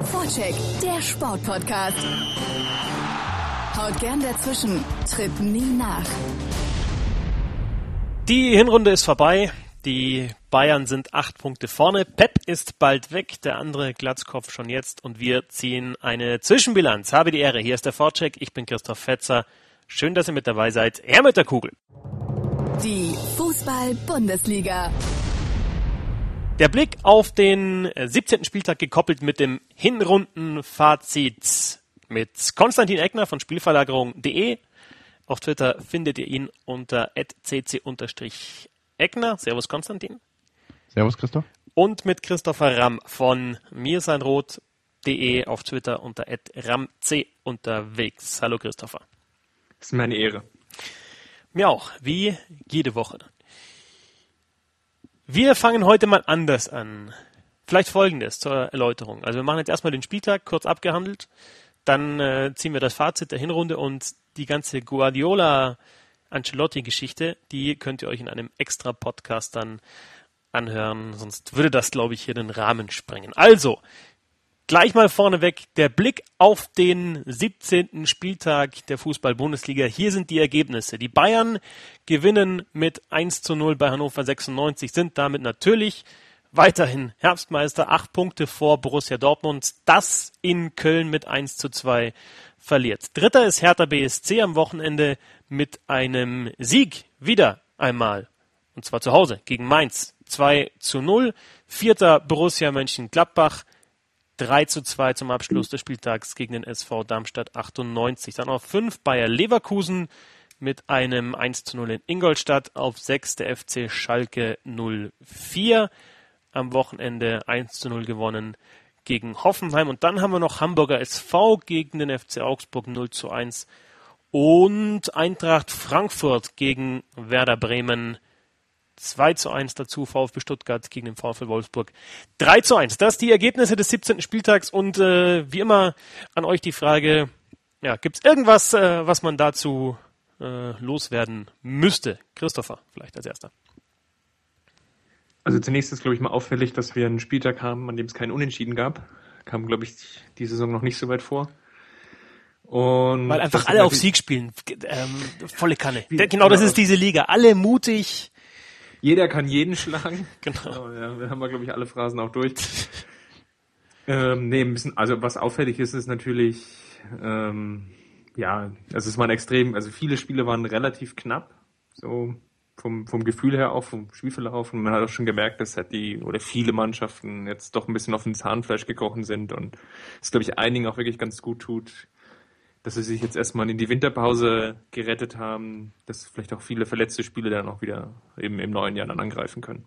Vorcheck, der Sportpodcast. Haut gern dazwischen, tritt nie nach. Die Hinrunde ist vorbei. Die Bayern sind 8 Punkte vorne. Pep ist bald weg, der andere Glatzkopf schon jetzt. Und wir ziehen eine Zwischenbilanz. Habe die Ehre. Hier ist der Vorcheck. Ich bin Christoph Fetzer. Schön, dass ihr mit dabei seid. Her mit der Kugel. Die Fußball-Bundesliga. Der Blick auf den 17. Spieltag gekoppelt mit dem Hinrundenfazit mit Konstantin Eckner von Spielverlagerung.de. Auf Twitter findet ihr ihn unter @cc_Eckner. Servus Konstantin. Servus Christoph. Und mit Christopher Ramm von mirseinrot.de auf Twitter unter @ramc unterwegs. Hallo Christopher. Das ist meine Ehre. Mir auch, wie jede Woche. Wir fangen heute mal anders an. Vielleicht Folgendes zur Erläuterung. Also wir machen jetzt erstmal den Spieltag kurz abgehandelt, dann ziehen wir das Fazit der Hinrunde und die ganze Guardiola-Ancelotti-Geschichte, die könnt ihr euch in einem extra Podcast dann anhören, sonst würde das, glaube ich, hier den Rahmen sprengen. Also, gleich mal vorneweg der Blick auf den 17. Spieltag der Fußball-Bundesliga. Hier sind die Ergebnisse. Die Bayern gewinnen mit 1:0 bei Hannover 96, sind damit natürlich weiterhin Herbstmeister, 8 Punkte vor Borussia Dortmund, das in Köln mit 1:2 verliert. Dritter ist Hertha BSC am Wochenende mit einem Sieg wieder einmal. Und zwar zu Hause gegen Mainz 2:0. Vierter Borussia Mönchengladbach 3:2 zum Abschluss des Spieltags gegen den SV Darmstadt 98. Dann auf 5 Bayer Leverkusen mit einem 1:0 in Ingolstadt. Auf 6 der FC Schalke 04. Am Wochenende 1:0 gewonnen gegen Hoffenheim. Und dann haben wir noch Hamburger SV gegen den FC Augsburg 0:1. Und Eintracht Frankfurt gegen Werder Bremen 2:1 dazu, VfB Stuttgart gegen den VfL Wolfsburg 3:1. Das die Ergebnisse des 17. Spieltags und wie immer an euch die Frage, ja, gibt es irgendwas, was man dazu loswerden müsste? Christopher, vielleicht als erster. Also zunächst ist, glaube ich, mal auffällig, dass wir einen Spieltag haben, an dem es keinen Unentschieden gab. Kam, glaube ich, die Saison noch nicht so weit vor. Und weil einfach alle auf Sieg spielen. Volle Kanne. Genau, das ist diese Liga. Alle mutig. Jeder kann jeden schlagen. Genau. Ja, wir haben, glaube ich, alle Phrasen auch durch. Ein bisschen, also was auffällig ist, ist natürlich, also es waren also viele Spiele waren relativ knapp, so vom Gefühl her auch, vom Spielverlauf. Und man hat auch schon gemerkt, dass viele Mannschaften jetzt doch ein bisschen auf dem Zahnfleisch gekrochen sind und es, glaube ich, einigen auch wirklich ganz gut tut, dass sie sich jetzt erstmal in die Winterpause gerettet haben, dass vielleicht auch viele verletzte Spiele dann auch wieder eben im neuen Jahr dann angreifen können.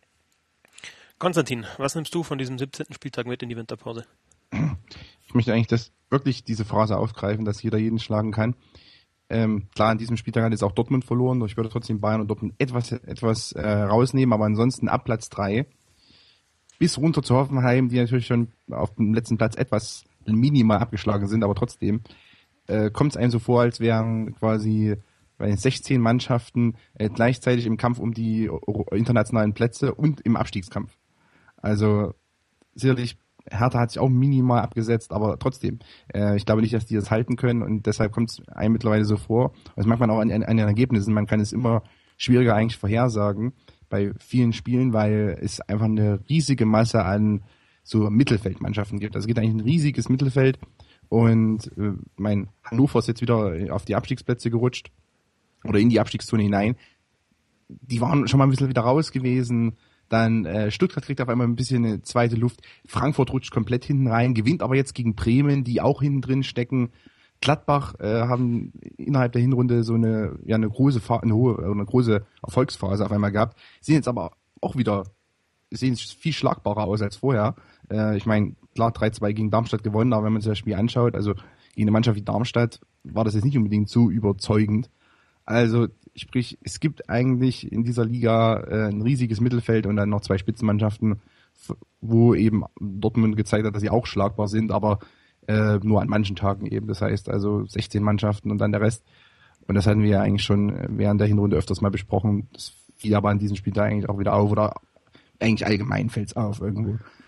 Konstantin, was nimmst du von diesem 17. Spieltag mit in die Winterpause? Ich möchte eigentlich wirklich diese Phrase aufgreifen, dass jeder jeden schlagen kann. Klar, an diesem Spieltag hat jetzt auch Dortmund verloren, ich würde trotzdem Bayern und Dortmund etwas rausnehmen, aber ansonsten ab Platz 3 bis runter zu Hoffenheim, die natürlich schon auf dem letzten Platz etwas minimal abgeschlagen sind, aber trotzdem kommt es einem so vor, als wären quasi bei 16 Mannschaften gleichzeitig im Kampf um die internationalen Plätze und im Abstiegskampf. Also sicherlich, Hertha hat sich auch minimal abgesetzt, aber trotzdem, ich glaube nicht, dass die das halten können und deshalb kommt es einem mittlerweile so vor. Das merkt man auch an den Ergebnissen, man kann es immer schwieriger eigentlich vorhersagen bei vielen Spielen, weil es einfach eine riesige Masse an so Mittelfeldmannschaften gibt. Also es gibt eigentlich ein riesiges Mittelfeld und Hannover ist jetzt wieder auf die Abstiegsplätze gerutscht oder in die Abstiegszone hinein. Die waren schon mal ein bisschen wieder raus gewesen. Dann Stuttgart kriegt auf einmal ein bisschen eine zweite Luft. Frankfurt rutscht komplett hinten rein, gewinnt aber jetzt gegen Bremen, die auch hinten drin stecken. Gladbach haben innerhalb der Hinrunde so eine große Erfolgsphase auf einmal gehabt. Sehen jetzt aber auch wieder viel schlagbarer aus als vorher. Ich meine, klar, 3:2 gegen Darmstadt gewonnen, aber wenn man sich das Spiel anschaut, also gegen eine Mannschaft wie Darmstadt war das jetzt nicht unbedingt so überzeugend. Also sprich, es gibt eigentlich in dieser Liga ein riesiges Mittelfeld und dann noch 2 Spitzenmannschaften, wo eben Dortmund gezeigt hat, dass sie auch schlagbar sind, aber nur an manchen Tagen eben. Das heißt also 16 Mannschaften und dann der Rest. Und das hatten wir ja eigentlich schon während der Hinrunde öfters mal besprochen. Das fiel aber an diesem Spiel da eigentlich auch wieder auf oder eigentlich allgemein fällt es auf irgendwo.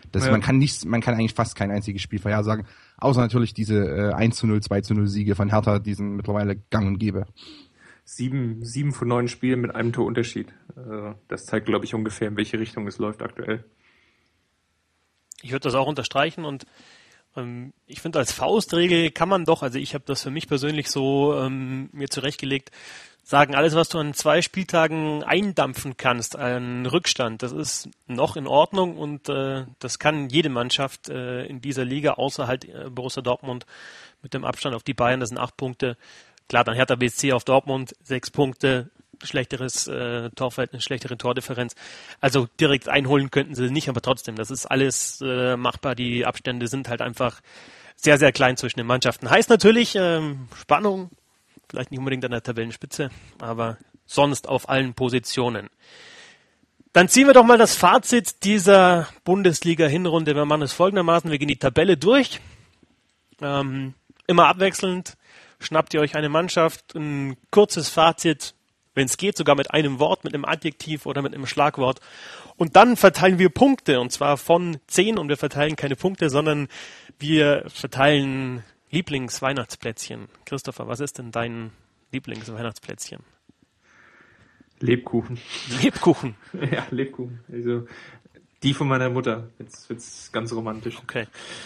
Man kann eigentlich fast kein einziges Spiel vorhersagen, außer natürlich diese 1:0, 2:0 Siege von Hertha, die sind mittlerweile gang und gäbe. 7 von 9 Spielen mit einem Torunterschied. Das zeigt, glaube ich, ungefähr, in welche Richtung es läuft aktuell. Ich würde das auch unterstreichen und ich finde, als Faustregel kann man doch, also ich habe das für mich persönlich so mir zurechtgelegt, sagen, alles, was du an 2 Spieltagen eindampfen kannst, an Rückstand, das ist noch in Ordnung und das kann jede Mannschaft in dieser Liga, außer halt Borussia Dortmund mit dem Abstand auf die Bayern, das sind 8 Punkte. Klar, dann Hertha BSC auf Dortmund, 6 Punkte, schlechteres Torverhältnis, schlechtere Tordifferenz. Also direkt einholen könnten sie nicht, aber trotzdem, das ist alles machbar. Die Abstände sind halt einfach sehr, sehr klein zwischen den Mannschaften. Heißt natürlich Spannung, vielleicht nicht unbedingt an der Tabellenspitze, aber sonst auf allen Positionen. Dann ziehen wir doch mal das Fazit dieser Bundesliga-Hinrunde. Wir machen es folgendermaßen, wir gehen die Tabelle durch, immer abwechselnd. Schnappt ihr euch eine Mannschaft, ein kurzes Fazit, wenn es geht, sogar mit einem Wort, mit einem Adjektiv oder mit einem Schlagwort. Und dann verteilen wir Punkte, und zwar von 10, und wir verteilen keine Punkte, sondern wir verteilen Lieblingsweihnachtsplätzchen. Christopher, was ist denn dein Lieblingsweihnachtsplätzchen? Lebkuchen. Lebkuchen? Ja, Lebkuchen. Also die von meiner Mutter. Jetzt wird's ganz romantisch. Okay.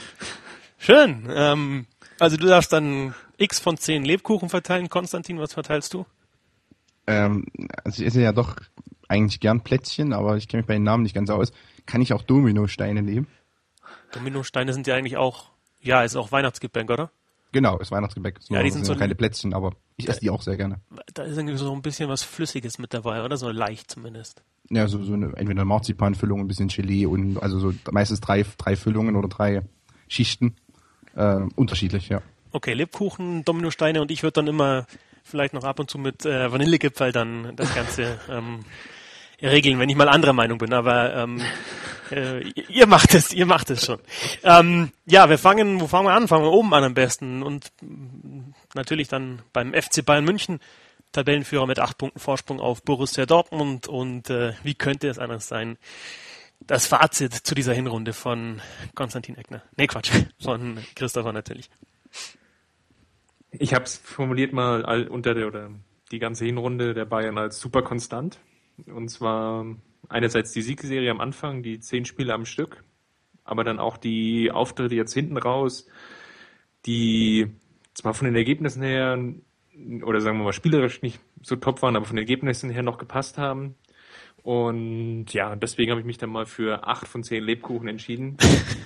Schön. Also du darfst dann X von 10 Lebkuchen verteilen. Konstantin, was verteilst du? Also ich esse ja doch eigentlich gern Plätzchen, aber ich kenne mich bei den Namen nicht ganz aus. Kann ich auch Dominosteine nehmen? Dominosteine sind ja eigentlich auch, ja, ist auch Weihnachtsgebäck, oder? Genau, ist Weihnachtsgebäck. Ja, die sind so keine Plätzchen, aber ich esse die auch sehr gerne. Da ist irgendwie so ein bisschen was Flüssiges mit dabei, oder? So leicht zumindest. Ja, so entweder eine Marzipanfüllung, ein bisschen Gelee und also so meistens drei Füllungen oder 3 Schichten. Unterschiedlich, ja. Okay, Lebkuchen, Dominosteine, und ich würde dann immer vielleicht noch ab und zu mit Vanillegipfel dann das Ganze regeln, wenn ich mal anderer Meinung bin, aber ihr macht es schon. Ja, wo fangen wir an? Fangen wir oben an am besten und natürlich dann beim FC Bayern München, Tabellenführer mit 8 Punkten Vorsprung auf Borussia Dortmund, und wie könnte es anders sein? Das Fazit zu dieser Hinrunde von Konstantin Eckner. Nee, Quatsch, von Christopher natürlich. Ich habe es formuliert mal oder die ganze Hinrunde der Bayern als super konstant. Und zwar einerseits die Siegserie am Anfang, die 10 Spiele am Stück, aber dann auch die Auftritte jetzt hinten raus, die zwar von den Ergebnissen her, oder sagen wir mal spielerisch nicht so top waren, aber von den Ergebnissen her noch gepasst haben. Und ja, deswegen habe ich mich dann mal für 8 von 10 Lebkuchen entschieden.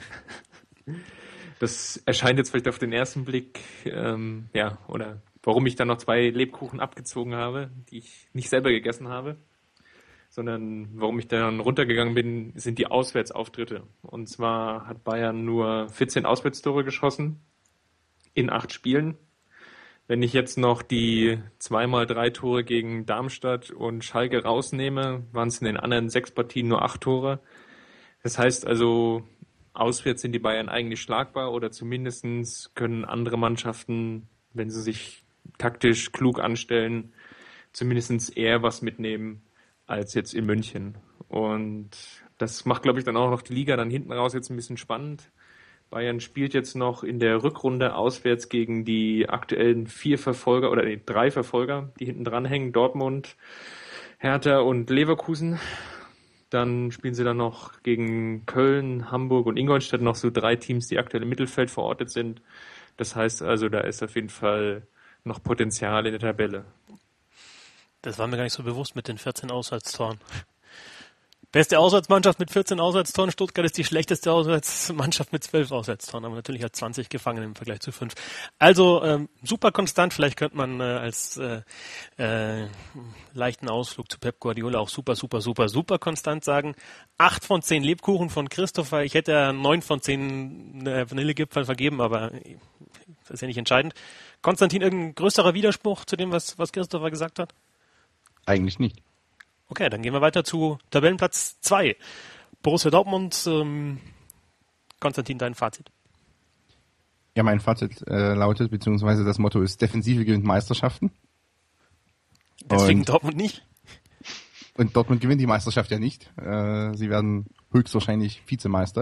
Das erscheint jetzt vielleicht auf den ersten Blick, oder warum ich dann noch 2 Lebkuchen abgezogen habe, die ich nicht selber gegessen habe, sondern warum ich dann runtergegangen bin, sind die Auswärtsauftritte. Und zwar hat Bayern nur 14 Auswärtstore geschossen in 8 Spielen. Wenn ich jetzt noch die 2x3 Tore gegen Darmstadt und Schalke rausnehme, waren es in den anderen 6 Partien nur 8 Tore. Das heißt also, auswärts sind die Bayern eigentlich schlagbar, oder zumindest können andere Mannschaften, wenn sie sich taktisch klug anstellen, zumindest eher was mitnehmen als jetzt in München. Und das macht, glaube ich, dann auch noch die Liga dann hinten raus jetzt ein bisschen spannend. Bayern spielt jetzt noch in der Rückrunde auswärts gegen die aktuellen 3 Verfolger, die hinten dran hängen, Dortmund, Hertha und Leverkusen. Dann spielen sie dann noch gegen Köln, Hamburg und Ingolstadt, noch so 3 Teams, die aktuell im Mittelfeld verortet sind. Das heißt also, da ist auf jeden Fall noch Potenzial in der Tabelle. Das war mir gar nicht so bewusst mit den 14 Auswärtstoren. Beste Auswärtsmannschaft mit 14 Auswärtstoren. Stuttgart ist die schlechteste Auswärtsmannschaft mit 12 Auswärtstoren, aber natürlich hat 20 gefangen im Vergleich zu 5. Also super konstant. Vielleicht könnte man als leichten Ausflug zu Pep Guardiola auch super konstant sagen. 8 von 10 Lebkuchen von Christopher. Ich hätte 9 von 10 Vanillegipfel vergeben, aber das ist ja nicht entscheidend. Konstantin, irgendein größerer Widerspruch zu dem, was Christopher gesagt hat? Eigentlich nicht. Okay, dann gehen wir weiter zu Tabellenplatz 2. Borussia Dortmund. Konstantin, dein Fazit. Ja, mein Fazit lautet, beziehungsweise das Motto ist, Defensive gewinnt Meisterschaften. Deswegen Dortmund nicht? Und Dortmund gewinnt die Meisterschaft ja nicht. Sie werden höchstwahrscheinlich Vizemeister.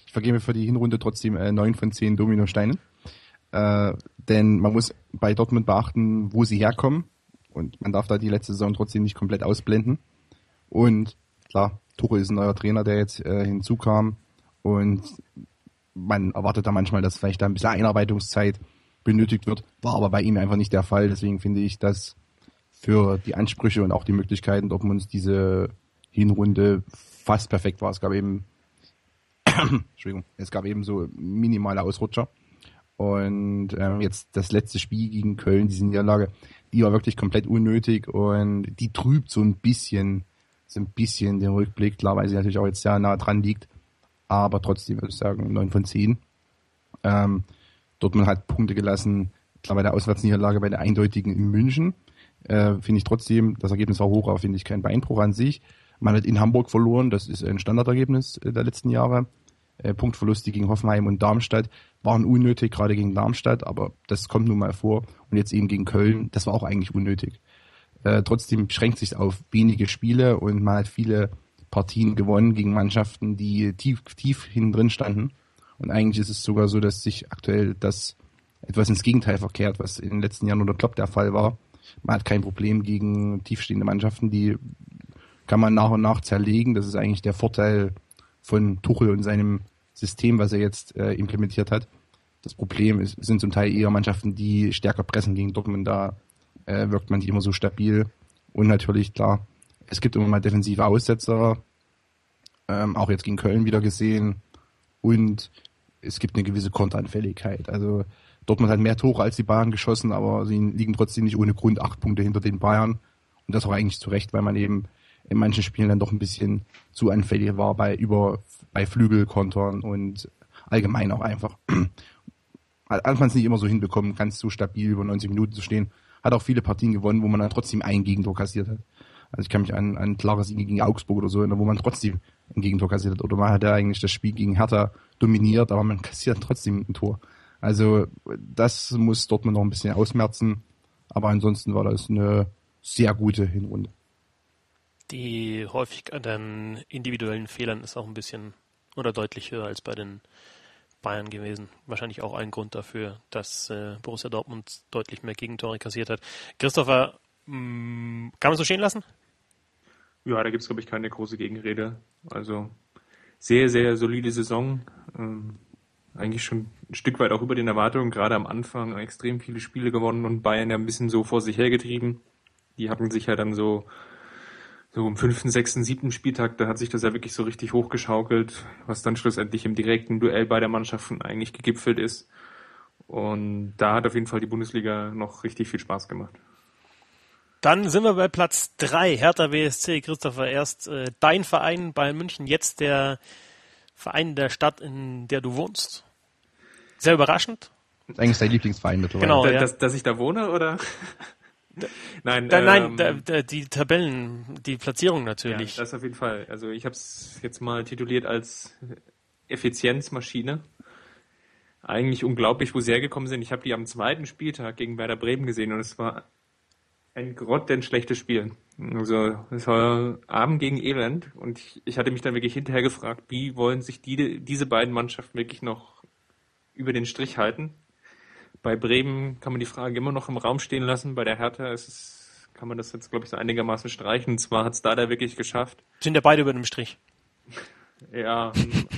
Ich vergebe für die Hinrunde trotzdem 9 von 10 Dominosteinen. Denn man muss bei Dortmund beachten, wo sie herkommen. Und man darf da die letzte Saison trotzdem nicht komplett ausblenden. Und klar, Tuchel ist ein neuer Trainer, der jetzt hinzukam. Und man erwartet da manchmal, dass vielleicht da ein bisschen Einarbeitungszeit benötigt wird. War aber bei ihm einfach nicht der Fall. Deswegen finde ich, dass für die Ansprüche und auch die Möglichkeiten Dortmunds diese Hinrunde fast perfekt war. Es gab eben so minimale Ausrutscher. Und jetzt das letzte Spiel gegen Köln, diese Niederlage, die war wirklich komplett unnötig und die trübt so ein bisschen den Rückblick, klar, weil sie natürlich auch jetzt sehr nah dran liegt, aber trotzdem würde ich sagen 9 von 10. Dortmund hat Punkte gelassen, klar bei der Auswärtsniederlage, bei der eindeutigen in München, finde ich trotzdem, das Ergebnis war hoch, aber finde ich kein Beinbruch an sich. Man hat in Hamburg verloren, das ist ein Standardergebnis der letzten Jahre. Punktverluste gegen Hoffenheim und Darmstadt waren unnötig, gerade gegen Darmstadt, aber das kommt nun mal vor. Und jetzt eben gegen Köln, das war auch eigentlich unnötig. Trotzdem beschränkt sich auf wenige Spiele und man hat viele Partien gewonnen gegen Mannschaften, die tief hinten drin standen. Und eigentlich ist es sogar so, dass sich aktuell das etwas ins Gegenteil verkehrt, was in den letzten Jahren unter Klopp der Fall war. Man hat kein Problem gegen tiefstehende Mannschaften, die kann man nach und nach zerlegen. Das ist eigentlich der Vorteil von Tuchel und seinem System, was er jetzt implementiert hat. Das Problem sind zum Teil eher Mannschaften, die stärker pressen gegen Dortmund. Da wirkt man nicht immer so stabil. Und natürlich, klar, es gibt immer mal defensive Aussetzer, auch jetzt gegen Köln wieder gesehen. Und es gibt eine gewisse Konteranfälligkeit. Also Dortmund hat mehr Tore als die Bayern geschossen, aber sie liegen trotzdem nicht ohne Grund 8 Punkte hinter den Bayern. Und das auch eigentlich zu Recht, weil man eben in manchen Spielen dann doch ein bisschen zu anfällig war bei Flügelkontern und allgemein auch einfach. Hat anfangs nicht immer so hinbekommen, ganz so stabil über 90 Minuten zu stehen. Hat auch viele Partien gewonnen, wo man dann trotzdem ein Gegentor kassiert hat. Also ich kann mich an ein klares Sieg gegen Augsburg oder so erinnern, wo man trotzdem ein Gegentor kassiert hat. Oder man hat ja eigentlich das Spiel gegen Hertha dominiert, aber man kassiert trotzdem ein Tor. Also das muss Dortmund noch ein bisschen ausmerzen. Aber ansonsten war das eine sehr gute Hinrunde. Die Häufigkeit an individuellen Fehlern ist auch ein bisschen oder deutlich höher als bei den Bayern gewesen. Wahrscheinlich auch ein Grund dafür, dass Borussia Dortmund deutlich mehr Gegentore kassiert hat. Christopher, kann man so stehen lassen? Ja, da gibt es, glaube ich, keine große Gegenrede. Also sehr, sehr solide Saison. Eigentlich schon ein Stück weit auch über den Erwartungen. Gerade am Anfang extrem viele Spiele gewonnen und Bayern ja ein bisschen so vor sich hergetrieben. Die hatten sich ja dann so im 5., 6., 7. Spieltag, da hat sich das ja wirklich so richtig hochgeschaukelt, was dann schlussendlich im direkten Duell beider Mannschaften eigentlich gegipfelt ist. Und da hat auf jeden Fall die Bundesliga noch richtig viel Spaß gemacht. Dann sind wir bei Platz 3, Hertha BSC. Christopher, erst dein Verein Bayern München, jetzt der Verein der Stadt, in der du wohnst. Sehr überraschend. Das ist eigentlich dein Lieblingsverein mittlerweile. Genau, ja. Dass ich da wohne, oder? Nein, die Tabellen, die Platzierung natürlich. Ja, das auf jeden Fall. Also ich habe es jetzt mal tituliert als Effizienzmaschine. Eigentlich unglaublich, wo sie hergekommen sind. Ich habe die am 2. Spieltag gegen Werder Bremen gesehen und es war ein grottenschlechtes Spiel. Also es war Abend gegen Elend und ich hatte mich dann wirklich hinterher gefragt, wie wollen sich diese beiden Mannschaften wirklich noch über den Strich halten. Bei Bremen kann man die Frage immer noch im Raum stehen lassen. Bei der Hertha kann man das jetzt, glaube ich, so einigermaßen streichen. Und zwar hat es da wirklich geschafft. Sind ja beide über dem Strich. Ja,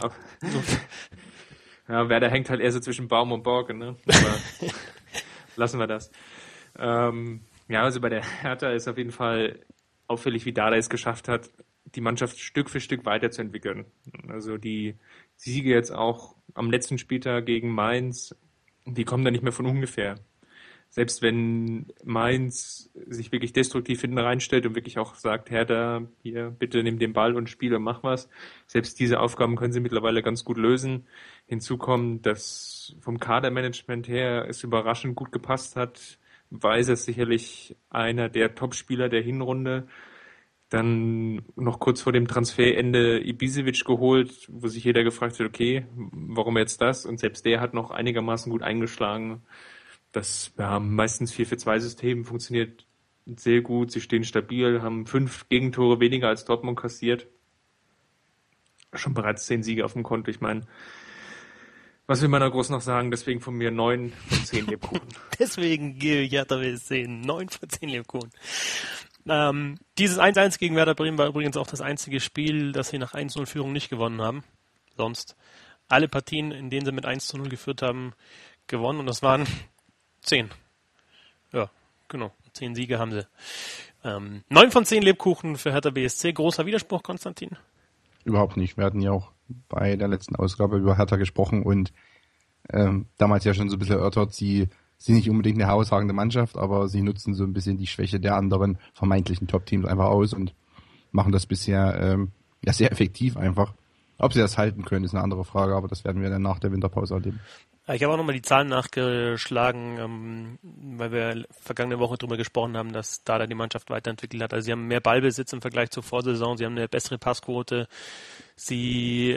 ja, Werder hängt halt eher so zwischen Baum und Borke, ne? Aber lassen wir das. Ja, also bei der Hertha ist auf jeden Fall auffällig, wie Dada es geschafft hat, die Mannschaft Stück für Stück weiterzuentwickeln. Also die Siege jetzt auch am letzten Spieltag gegen Mainz, die kommen da nicht mehr von ungefähr. Selbst wenn Mainz sich wirklich destruktiv hinten reinstellt und wirklich auch sagt, Hertha, hier, bitte nimm den Ball und spiel und mach was. Selbst diese Aufgaben können sie mittlerweile ganz gut lösen. Hinzu kommt, dass vom Kadermanagement her es überraschend gut gepasst hat. Weiser ist sicherlich einer der Topspieler der Hinrunde. Dann noch kurz vor dem Transferende Ibišević geholt, wo sich jeder gefragt hat, okay, warum jetzt das? Und selbst der hat noch einigermaßen gut eingeschlagen. Das meistens 4-4-2-System funktioniert sehr gut. Sie stehen stabil, haben 5 Gegentore weniger als Dortmund kassiert. schon bereits 10 Siege auf dem Konto. Ich meine, was will man da groß noch sagen? Deswegen von mir 9 von 10 Lebkuchen. Deswegen gehe ich Hertha BSC 9 von 10 Lebkuchen. Dieses 1-1 gegen Werder Bremen war übrigens auch das einzige Spiel, das sie nach 1-0 Führung nicht gewonnen haben. Sonst alle Partien, in denen sie mit 1-0 geführt haben, gewonnen. Und das waren 10. Ja, genau. 10 Siege haben sie. 9 von 10 Lebkuchen für Hertha BSC. Großer Widerspruch, Konstantin? Überhaupt nicht. Wir hatten ja auch bei der letzten Ausgabe über Hertha gesprochen und damals ja schon so ein bisschen erörtert, sie sind nicht unbedingt eine herausragende Mannschaft, aber sie nutzen so ein bisschen die Schwäche der anderen vermeintlichen Top-Teams einfach aus und machen das bisher sehr effektiv einfach. Ob sie das halten können, ist eine andere Frage, aber das werden wir dann nach der Winterpause erleben. Ich habe auch nochmal die Zahlen nachgeschlagen, weil wir vergangene Woche darüber gesprochen haben, dass Dada die Mannschaft weiterentwickelt hat. Also sie haben mehr Ballbesitz im Vergleich zur Vorsaison, sie haben eine bessere Passquote, sie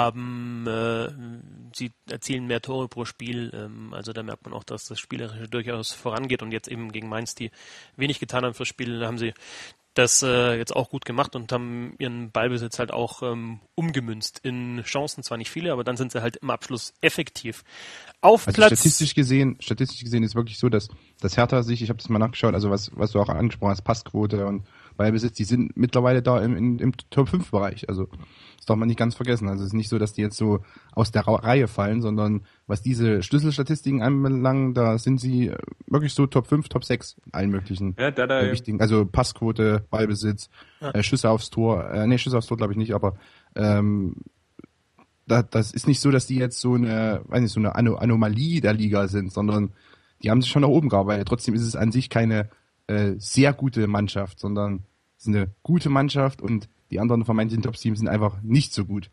erzielen mehr Tore pro Spiel. Also da merkt man auch, dass das Spielerische durchaus vorangeht und jetzt eben gegen Mainz, die wenig getan haben fürs Spiel, haben sie das jetzt auch gut gemacht und haben ihren Ballbesitz halt auch umgemünzt in Chancen, zwar nicht viele, aber dann sind sie halt im Abschluss effektiv. Statistisch gesehen ist wirklich so, dass Hertha sich, ich habe das mal nachgeschaut, also was du auch angesprochen hast, Passquote und Ballbesitz, die sind mittlerweile da im Top-5-Bereich, also das darf man nicht ganz vergessen. Also es ist nicht so, dass die jetzt so aus der Reihe fallen, sondern was diese Schlüsselstatistiken anbelangt, da sind sie wirklich so Top 5, Top 6 in allen möglichen wichtigen, also Passquote, Ballbesitz, Schüsse aufs Tor, Schüsse aufs Tor glaube ich nicht, aber das ist nicht so, dass die jetzt so eine Anomalie der Liga sind, sondern die haben sich schon nach oben gearbeitet. Trotzdem ist es an sich keine sehr gute Mannschaft, sondern es ist eine gute Mannschaft und die anderen vermeintlichen Top-Teams sind einfach nicht so gut.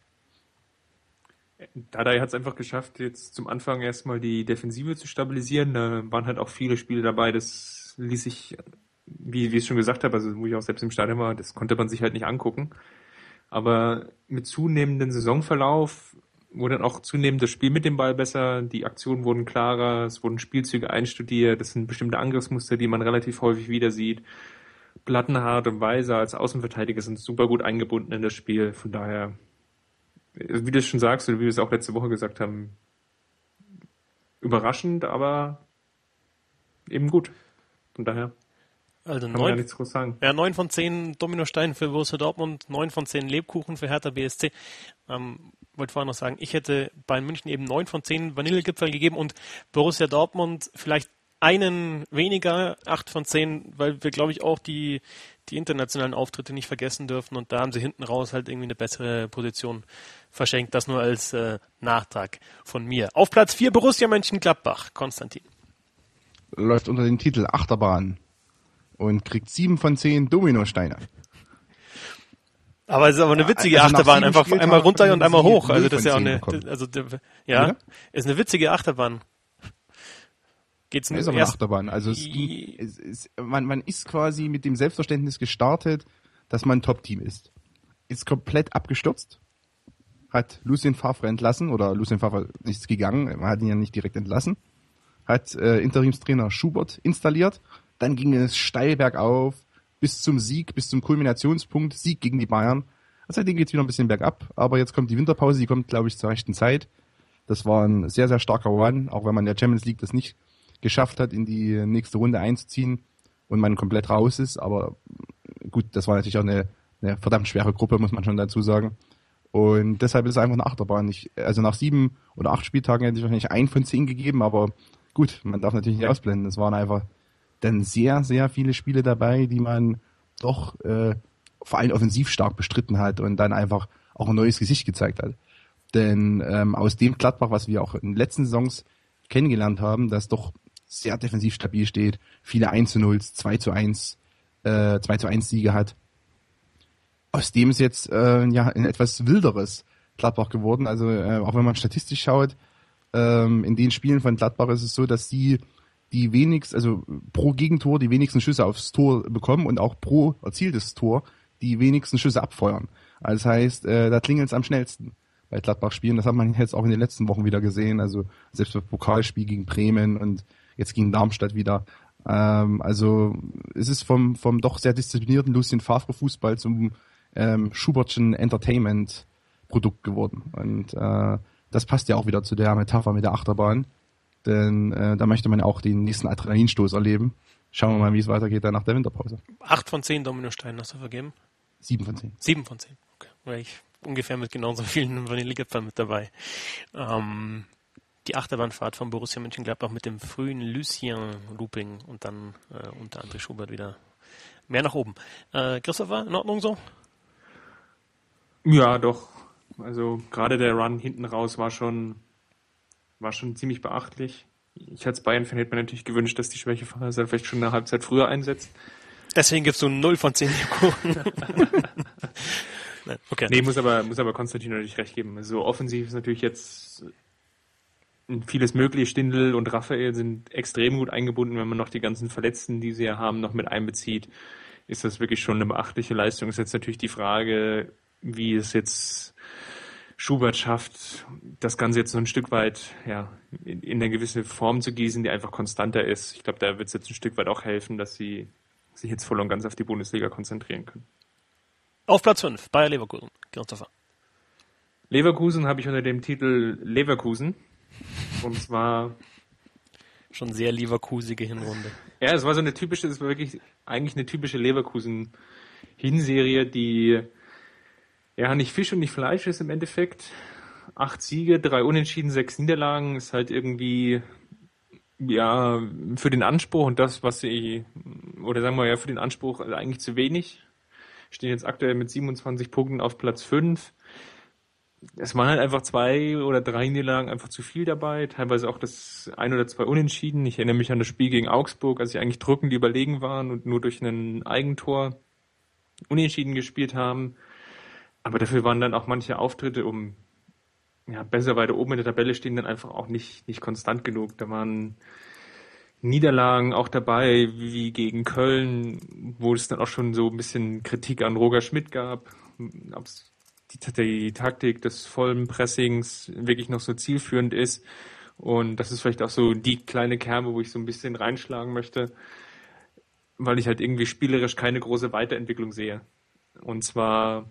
Dardai hat es einfach geschafft, jetzt zum Anfang erstmal die Defensive zu stabilisieren. Da waren halt auch viele Spiele dabei, das ließ sich, wie ich es schon gesagt habe, also wo ich auch selbst im Stadion war, das konnte man sich halt nicht angucken. Aber mit zunehmendem Saisonverlauf wurde dann auch zunehmend das Spiel mit dem Ball besser, die Aktionen wurden klarer, es wurden Spielzüge einstudiert, das sind bestimmte Angriffsmuster, die man relativ häufig wieder sieht. Plattenhardt und Weiser als Außenverteidiger sind super gut eingebunden in das Spiel. Von daher, wie du es schon sagst, oder wie wir es auch letzte Woche gesagt haben, überraschend, aber eben gut. Von daher also kann man ja nichts groß sagen. Ja, 9 von 10 Dominosteinen für Borussia Dortmund, 9 von 10 Lebkuchen für Hertha BSC. Wollte vorhin noch sagen, ich hätte Bayern München eben 9 von 10 Vanillegipfeln gegeben und Borussia Dortmund vielleicht einen weniger, 8 von 10, weil wir, glaube ich, auch die internationalen Auftritte nicht vergessen dürfen und da haben sie hinten raus halt irgendwie eine bessere Position verschenkt. Das nur als Nachtrag von mir. Auf Platz 4 Borussia Mönchengladbach, Konstantin. Läuft unter den Titel Achterbahn und kriegt 7 von 10 Dominosteine. Aber es ist aber eine witzige Achterbahn, einfach einmal runter und einmal hoch. Also das ist ja auch ist eine witzige Achterbahn. Geht's nur ist aber eine Achterbahn. Also man ist quasi mit dem Selbstverständnis gestartet, dass man ein Top-Team ist. Ist komplett abgestürzt, hat Lucien Favre entlassen, oder Lucien Favre ist gegangen, man hat ihn ja nicht direkt entlassen, hat Interimstrainer Schubert installiert, dann ging es steil bergauf, bis zum Sieg, bis zum Kulminationspunkt, Sieg gegen die Bayern. Also seitdem geht's wieder ein bisschen bergab, aber jetzt kommt die Winterpause, die kommt, glaube ich, zur rechten Zeit. Das war ein sehr, sehr starker Run, auch wenn man in der Champions League das nicht geschafft hat, in die nächste Runde einzuziehen und man komplett raus ist, aber gut, das war natürlich auch eine verdammt schwere Gruppe, muss man schon dazu sagen. Und deshalb ist es einfach eine Achterbahn. Also nach 7 oder 8 Spieltagen hätte ich wahrscheinlich 1 von 10 gegeben, aber gut, man darf natürlich nicht ausblenden. Es waren einfach dann sehr, sehr viele Spiele dabei, die man doch vor allem offensiv stark bestritten hat und dann einfach auch ein neues Gesicht gezeigt hat. Denn aus dem Gladbach, was wir auch in den letzten Saisons kennengelernt haben, das doch sehr defensiv stabil steht, viele 1-0s, 2-1 Siege hat. Aus dem ist jetzt ein etwas wilderes Gladbach geworden. Also auch wenn man statistisch schaut, in den Spielen von Gladbach ist es so, dass sie die wenigsten, also pro Gegentor die wenigsten Schüsse aufs Tor bekommen und auch pro erzieltes Tor die wenigsten Schüsse abfeuern. Also das heißt, da klingelt es am schnellsten bei Gladbach-Spielen. Das hat man jetzt auch in den letzten Wochen wieder gesehen. Also selbst beim Pokalspiel gegen Bremen und jetzt gegen Darmstadt wieder. Also es ist vom doch sehr disziplinierten Lucien Favre Fußball zum Schubertschen Entertainment Produkt geworden. Und das passt ja auch wieder zu der Metapher mit der Achterbahn. Denn da möchte man ja auch den nächsten Adrenalinstoß erleben. Schauen wir mal, wie es weitergeht dann nach der Winterpause. 8 von 10 Dominosteinen hast du vergeben? 7 von 10. 7 von 10. Okay. War ich ungefähr mit genauso vielen Vanillekipferl mit dabei. Die Achterbahnfahrt von Borussia Mönchengladbach mit dem frühen Lucien-Looping und dann unter André Schubert wieder mehr nach oben. Christopher, in Ordnung so? Ja, doch. Also gerade der Run hinten raus war schon ziemlich beachtlich. Ich als Bayern-Fan hätte mir natürlich gewünscht, dass die Schwächephase vielleicht schon eine Halbzeit früher einsetzt. Deswegen gibst du 0 von 10 Lebkuchen. Nein, okay. Nee, muss aber Konstantin natürlich recht geben. Also offensiv ist natürlich jetzt vieles möglich. Stindl und Raphael sind extrem gut eingebunden. Wenn man noch die ganzen Verletzten, die sie ja haben, noch mit einbezieht, ist das wirklich schon eine beachtliche Leistung. Ist jetzt natürlich die Frage, wie es jetzt Schubert schafft, das Ganze jetzt so ein Stück weit in eine gewisse Form zu gießen, die einfach konstanter ist. Ich glaube, da wird es jetzt ein Stück weit auch helfen, dass sie sich jetzt voll und ganz auf die Bundesliga konzentrieren können. Auf Platz 5, Bayer Leverkusen. Christopher. Leverkusen habe ich unter dem Titel Leverkusen. Und zwar schon sehr leverkusige Hinrunde. Ja, es war wirklich eigentlich eine typische Leverkusen-Hinserie, die nicht Fisch und nicht Fleisch ist im Endeffekt. 8 Siege, 3 Unentschieden, 6 Niederlagen ist halt irgendwie für den Anspruch und das, was für den Anspruch eigentlich zu wenig. Stehen jetzt aktuell mit 27 Punkten auf Platz 5. Es waren halt einfach 2 oder 3 Niederlagen einfach zu viel dabei, teilweise auch das 1 oder 2 Unentschieden. Ich erinnere mich an das Spiel gegen Augsburg, als sie eigentlich drückend überlegen waren und nur durch ein Eigentor Unentschieden gespielt haben. Aber dafür waren dann auch manche Auftritte, um besser weiter oben in der Tabelle stehen, dann einfach auch nicht konstant genug. Da waren Niederlagen auch dabei, wie gegen Köln, wo es dann auch schon so ein bisschen Kritik an Roger Schmidt gab, ob die Taktik des vollen Pressings wirklich noch so zielführend ist. Und das ist vielleicht auch so die kleine Kerbe, wo ich so ein bisschen reinschlagen möchte, weil ich halt irgendwie spielerisch keine große Weiterentwicklung sehe. Und zwar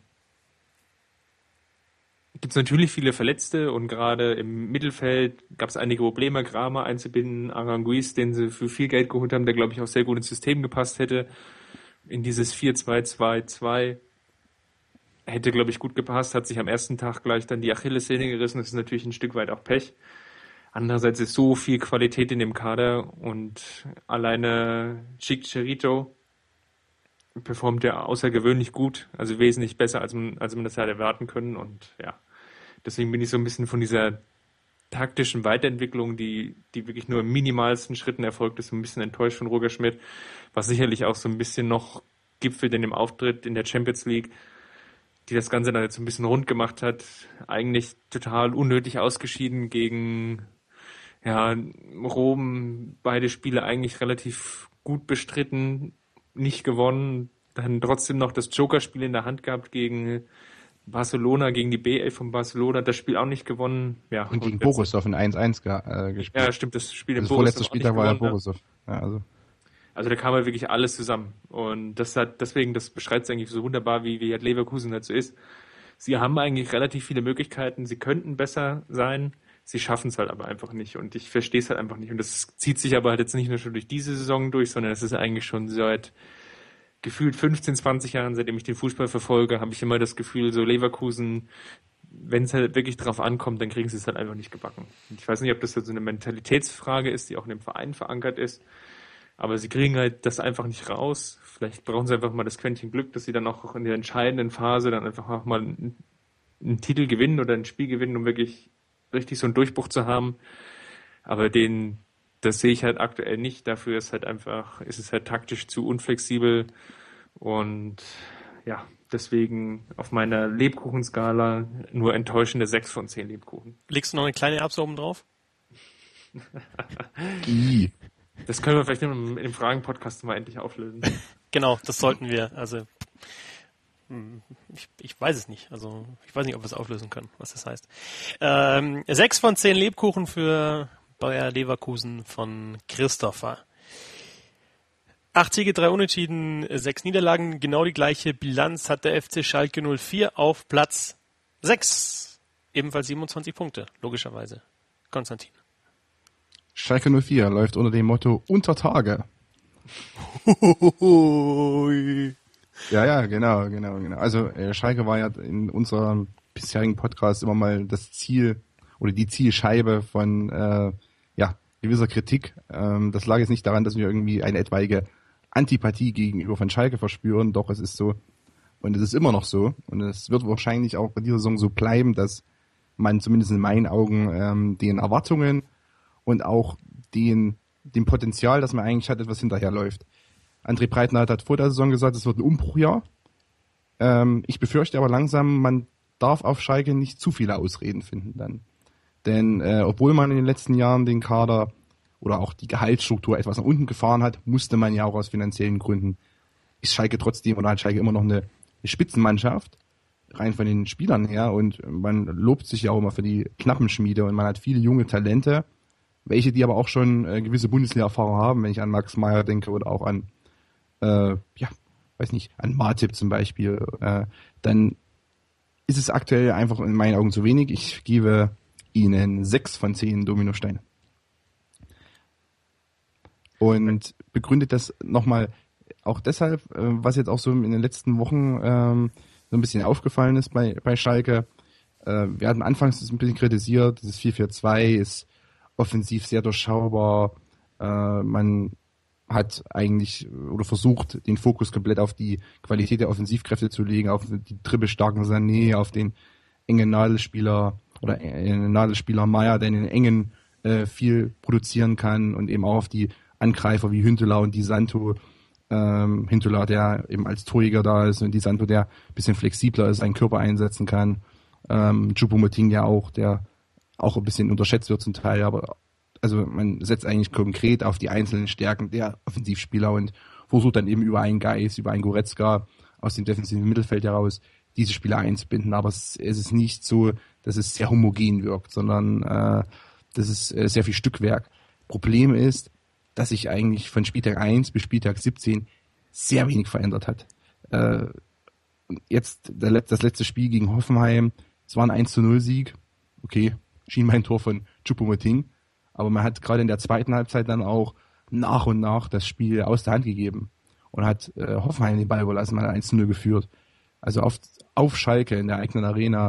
gibt es natürlich viele Verletzte und gerade im Mittelfeld gab es einige Probleme, Kramer einzubinden, Aranguiz, den sie für viel Geld geholt haben, der glaube ich auch sehr gut ins System gepasst hätte, in dieses 4-2-2-2 hätte glaube ich gut gepasst, hat sich am ersten Tag gleich dann die Achillessehne gerissen, das ist natürlich ein Stück weit auch Pech. Andererseits ist so viel Qualität in dem Kader und alleine Chicharito performt ja außergewöhnlich gut, also wesentlich besser, als man das hätte erwarten können und deswegen bin ich so ein bisschen von dieser taktischen Weiterentwicklung, die wirklich nur in minimalsten Schritten erfolgt ist, so ein bisschen enttäuscht von Roger Schmidt, was sicherlich auch so ein bisschen noch gipfelt in dem Auftritt in der Champions League, die das Ganze dann jetzt so ein bisschen rund gemacht hat, eigentlich total unnötig ausgeschieden gegen Rom, beide Spiele eigentlich relativ gut bestritten, nicht gewonnen, dann trotzdem noch das Joker-Spiel in der Hand gehabt gegen Barcelona, gegen die B11 von Barcelona, das Spiel auch nicht gewonnen. Ja, und gegen Borisov in 1-1 gespielt. Ja, stimmt, das Spiel in das Borisov. Das vorletzte Spieltag war ja Borisov. Ja, also da kam halt wirklich alles zusammen. Und das beschreibt es eigentlich so wunderbar, wie halt Leverkusen halt so ist. Sie haben eigentlich relativ viele Möglichkeiten, sie könnten besser sein, sie schaffen es halt aber einfach nicht. Und ich verstehe es halt einfach nicht. Und das zieht sich aber halt jetzt nicht nur schon durch diese Saison durch, sondern es ist eigentlich schon seit gefühlt 15, 20 Jahren, seitdem ich den Fußball verfolge, habe ich immer das Gefühl, so Leverkusen, wenn es halt wirklich drauf ankommt, dann kriegen sie es halt einfach nicht gebacken. Und ich weiß nicht, ob das halt so eine Mentalitätsfrage ist, die auch in dem Verein verankert ist, aber sie kriegen halt das einfach nicht raus. Vielleicht brauchen sie einfach mal das Quäntchen Glück, dass sie dann auch in der entscheidenden Phase dann einfach auch mal einen Titel gewinnen oder ein Spiel gewinnen, um wirklich richtig so einen Durchbruch zu haben. Aber das sehe ich halt aktuell nicht. Dafür ist es halt taktisch zu unflexibel und deswegen auf meiner Lebkuchenskala nur enttäuschende 6 von 10 Lebkuchen. Legst du noch eine kleine Erbse oben drauf? Das können wir vielleicht im Fragen-Podcast mal endlich auflösen. Genau, das sollten wir. Also ich weiß es nicht. Also ich weiß nicht, ob wir es auflösen können, was das heißt. 6 von 10 Lebkuchen für Bayer Leverkusen von Christopher. 8 Siege, 3 Unentschieden, 6 Niederlagen. Genau die gleiche Bilanz hat der FC Schalke 04 auf Platz 6. Ebenfalls 27 Punkte, logischerweise. Konstantin. Schalke 04 läuft unter dem Motto unter Tage. Ja, genau. Also Schalke war ja in unserem bisherigen Podcast immer mal das Ziel oder die Zielscheibe von gewisser Kritik. Das lag jetzt nicht daran, dass wir irgendwie eine etwaige Antipathie gegenüber von Schalke verspüren, doch es ist so und es ist immer noch so und es wird wahrscheinlich auch bei dieser Saison so bleiben, dass man zumindest in meinen Augen den Erwartungen und auch dem Potenzial, das man eigentlich hat, etwas hinterherläuft. André Breitenreiter hat vor der Saison gesagt, es wird ein Umbruchjahr. Ich befürchte aber langsam, man darf auf Schalke nicht zu viele Ausreden finden dann. Denn obwohl man in den letzten Jahren den Kader oder auch die Gehaltsstruktur etwas nach unten gefahren hat, musste man ja auch aus finanziellen Gründen, ist Schalke trotzdem oder hat Schalke immer noch eine Spitzenmannschaft, rein von den Spielern her und man lobt sich ja auch immer für die Knappenschmiede und man hat viele junge Talente, welche die aber auch schon gewisse Bundesliga-Erfahrung haben, wenn ich an Max Meyer denke oder auch an an Martip zum Beispiel, dann ist es aktuell einfach in meinen Augen zu wenig. Ich gebe ihnen 6 von 10 Dominosteine. Und begründet das nochmal auch deshalb, was jetzt auch so in den letzten Wochen so ein bisschen aufgefallen ist bei Schalke. Wir hatten anfangs das ein bisschen kritisiert, dieses 4-4-2 ist offensiv sehr durchschaubar. Man hat eigentlich oder versucht, den Fokus komplett auf die Qualität der Offensivkräfte zu legen, auf die dribbelstarken Sané, auf den engen Nadelspieler oder Nadelspieler Meier, der in den engen viel produzieren kann und eben auch auf die Angreifer wie Hünteler und Di Santo. Hünteler, der eben als Torjäger da ist und Di Santo, der ein bisschen flexibler ist, seinen Körper einsetzen kann. Choupo-Moting ja auch, der auch ein bisschen unterschätzt wird zum Teil, aber also man setzt eigentlich konkret auf die einzelnen Stärken der Offensivspieler und versucht dann eben über einen Geis, über einen Goretzka aus dem defensiven Mittelfeld heraus diese Spieler einzubinden, aber es ist nicht so, dass es sehr homogen wirkt, sondern das ist sehr viel Stückwerk. Problem ist, dass sich eigentlich von Spieltag 1 bis Spieltag 17 sehr wenig verändert hat. Jetzt das letzte Spiel gegen Hoffenheim, es war ein 1-0-Sieg, okay, schien mein Tor von Choupo-Moting, aber man hat gerade in der zweiten Halbzeit dann auch nach und nach das Spiel aus der Hand gegeben und hat Hoffenheim den Ball überlassen, man hat 1-0 geführt. Also auf Schalke in der eigenen Arena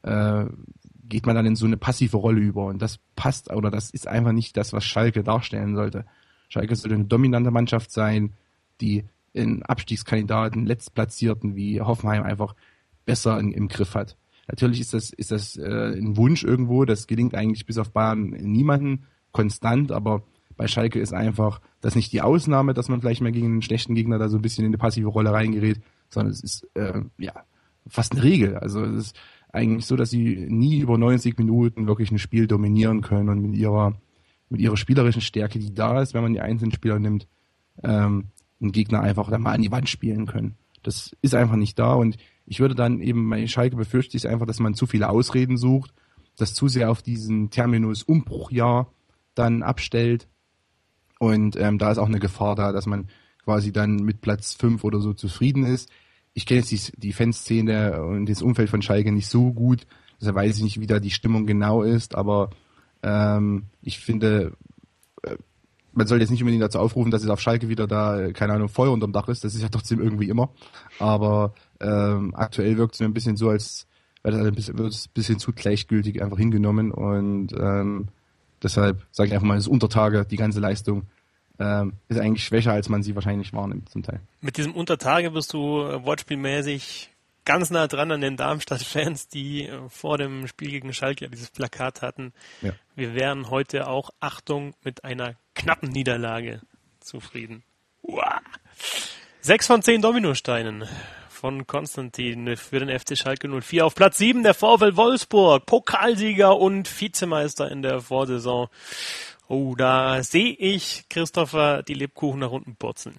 geht man dann in so eine passive Rolle über und das passt oder das ist einfach nicht das, was Schalke darstellen sollte. Schalke sollte eine dominante Mannschaft sein, die in Abstiegskandidaten, Letztplatzierten wie Hoffenheim einfach besser im Griff hat. Natürlich ist das ein Wunsch irgendwo, das gelingt eigentlich bis auf Bayern niemanden konstant, aber bei Schalke ist einfach das nicht die Ausnahme, dass man vielleicht mal gegen einen schlechten Gegner da so ein bisschen in eine passive Rolle reingerät, sondern es ist fast eine Regel. Also es ist eigentlich so, dass sie nie über 90 Minuten wirklich ein Spiel dominieren können und mit ihrer spielerischen Stärke, die da ist, wenn man die einzelnen Spieler nimmt, einen Gegner einfach dann mal an die Wand spielen können. Das ist einfach nicht da und ich würde dann eben bei Schalke befürchte ich einfach, dass man zu viele Ausreden sucht, das zu sehr auf diesen Terminus Umbruchjahr dann abstellt und da ist auch eine Gefahr da, dass man quasi dann mit Platz 5 oder so zufrieden ist. Ich kenne jetzt die Fanszene und das Umfeld von Schalke nicht so gut, deshalb weiß ich nicht, wie da die Stimmung genau ist, aber ich finde, man soll jetzt nicht unbedingt dazu aufrufen, dass es auf Schalke wieder da, keine Ahnung, Feuer unterm Dach ist. Das ist ja trotzdem irgendwie immer. Aber aktuell wirkt es mir ein bisschen so, als wird es ein bisschen zu gleichgültig einfach hingenommen. Und deshalb sage ich einfach mal, das Untertage, die ganze Leistung, ist eigentlich schwächer, als man sie wahrscheinlich wahrnimmt zum Teil. Mit diesem Untertage wirst du wortspielmäßig ganz nah dran an den Darmstadt-Fans, die vor dem Spiel gegen Schalke dieses Plakat hatten. Ja. Wir wären heute auch, Achtung, mit einer knappen Niederlage zufrieden. Uah. 6 von 10 Dominosteinen von Konstantin für den FC Schalke 04. Auf Platz 7 der VfL Wolfsburg, Pokalsieger und Vizemeister in der Vorsaison. Oh, da sehe ich, Christopher, die Lebkuchen nach unten purzeln.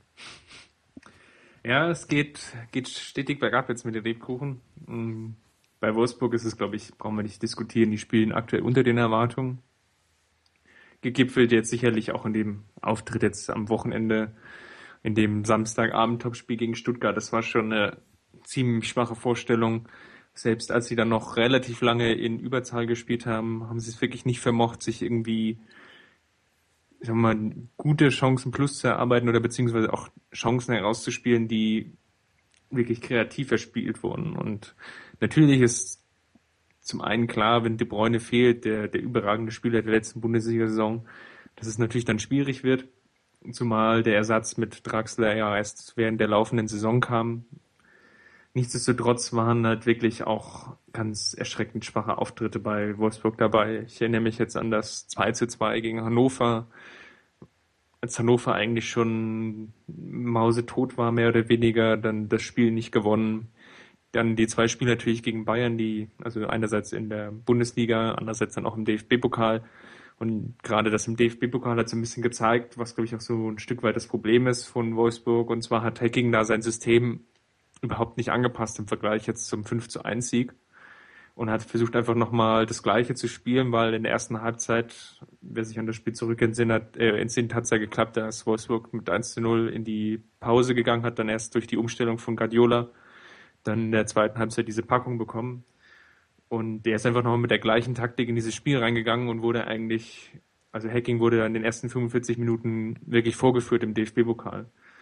Ja, es geht stetig bergab jetzt mit den Lebkuchen. Bei Wolfsburg ist es, glaube ich, brauchen wir nicht diskutieren, die spielen aktuell unter den Erwartungen. Gegipfelt jetzt sicherlich auch in dem Auftritt jetzt am Wochenende, in dem Samstagabend-Topspiel gegen Stuttgart. Das war schon eine ziemlich schwache Vorstellung. selbst als sie dann noch relativ lange in Überzahl gespielt haben, haben sie es wirklich nicht vermocht, sich irgendwie, ich sag mal, gute Chancen plus zu erarbeiten oder beziehungsweise auch Chancen herauszuspielen, die wirklich kreativ verspielt wurden. Und natürlich ist zum einen klar, wenn De Bruyne fehlt, der überragende Spieler der letzten Bundesliga-Saison, dass es natürlich dann schwierig wird, zumal der Ersatz mit Draxler ja erst während der laufenden Saison kam. Nichtsdestotrotz waren halt wirklich auch ganz erschreckend schwache Auftritte bei Wolfsburg dabei. Ich erinnere mich jetzt an das 2:2 gegen Hannover, als Hannover eigentlich schon mausetot war, mehr oder weniger, dann das Spiel nicht gewonnen. Dann die 2 Spiele natürlich gegen Bayern, die, also einerseits in der Bundesliga, andererseits dann auch im DFB-Pokal. Und gerade das im DFB-Pokal hat so ein bisschen gezeigt, was, glaube ich, auch so ein Stück weit das Problem ist von Wolfsburg. Und zwar hat Hacking da sein System überhaupt nicht angepasst im Vergleich jetzt zum 5:1 Sieg und hat versucht einfach nochmal das Gleiche zu spielen, weil in der ersten Halbzeit, wer sich an das Spiel zurückentsinnt hat es ja geklappt, dass Wolfsburg mit 1:0 in die Pause gegangen hat, dann erst durch die Umstellung von Guardiola, dann in der zweiten Halbzeit diese Packung bekommen. Und der ist einfach nochmal mit der gleichen Taktik in dieses Spiel reingegangen und wurde eigentlich, also Hacking wurde in den ersten 45 Minuten wirklich vorgeführt im DFB-Pokal.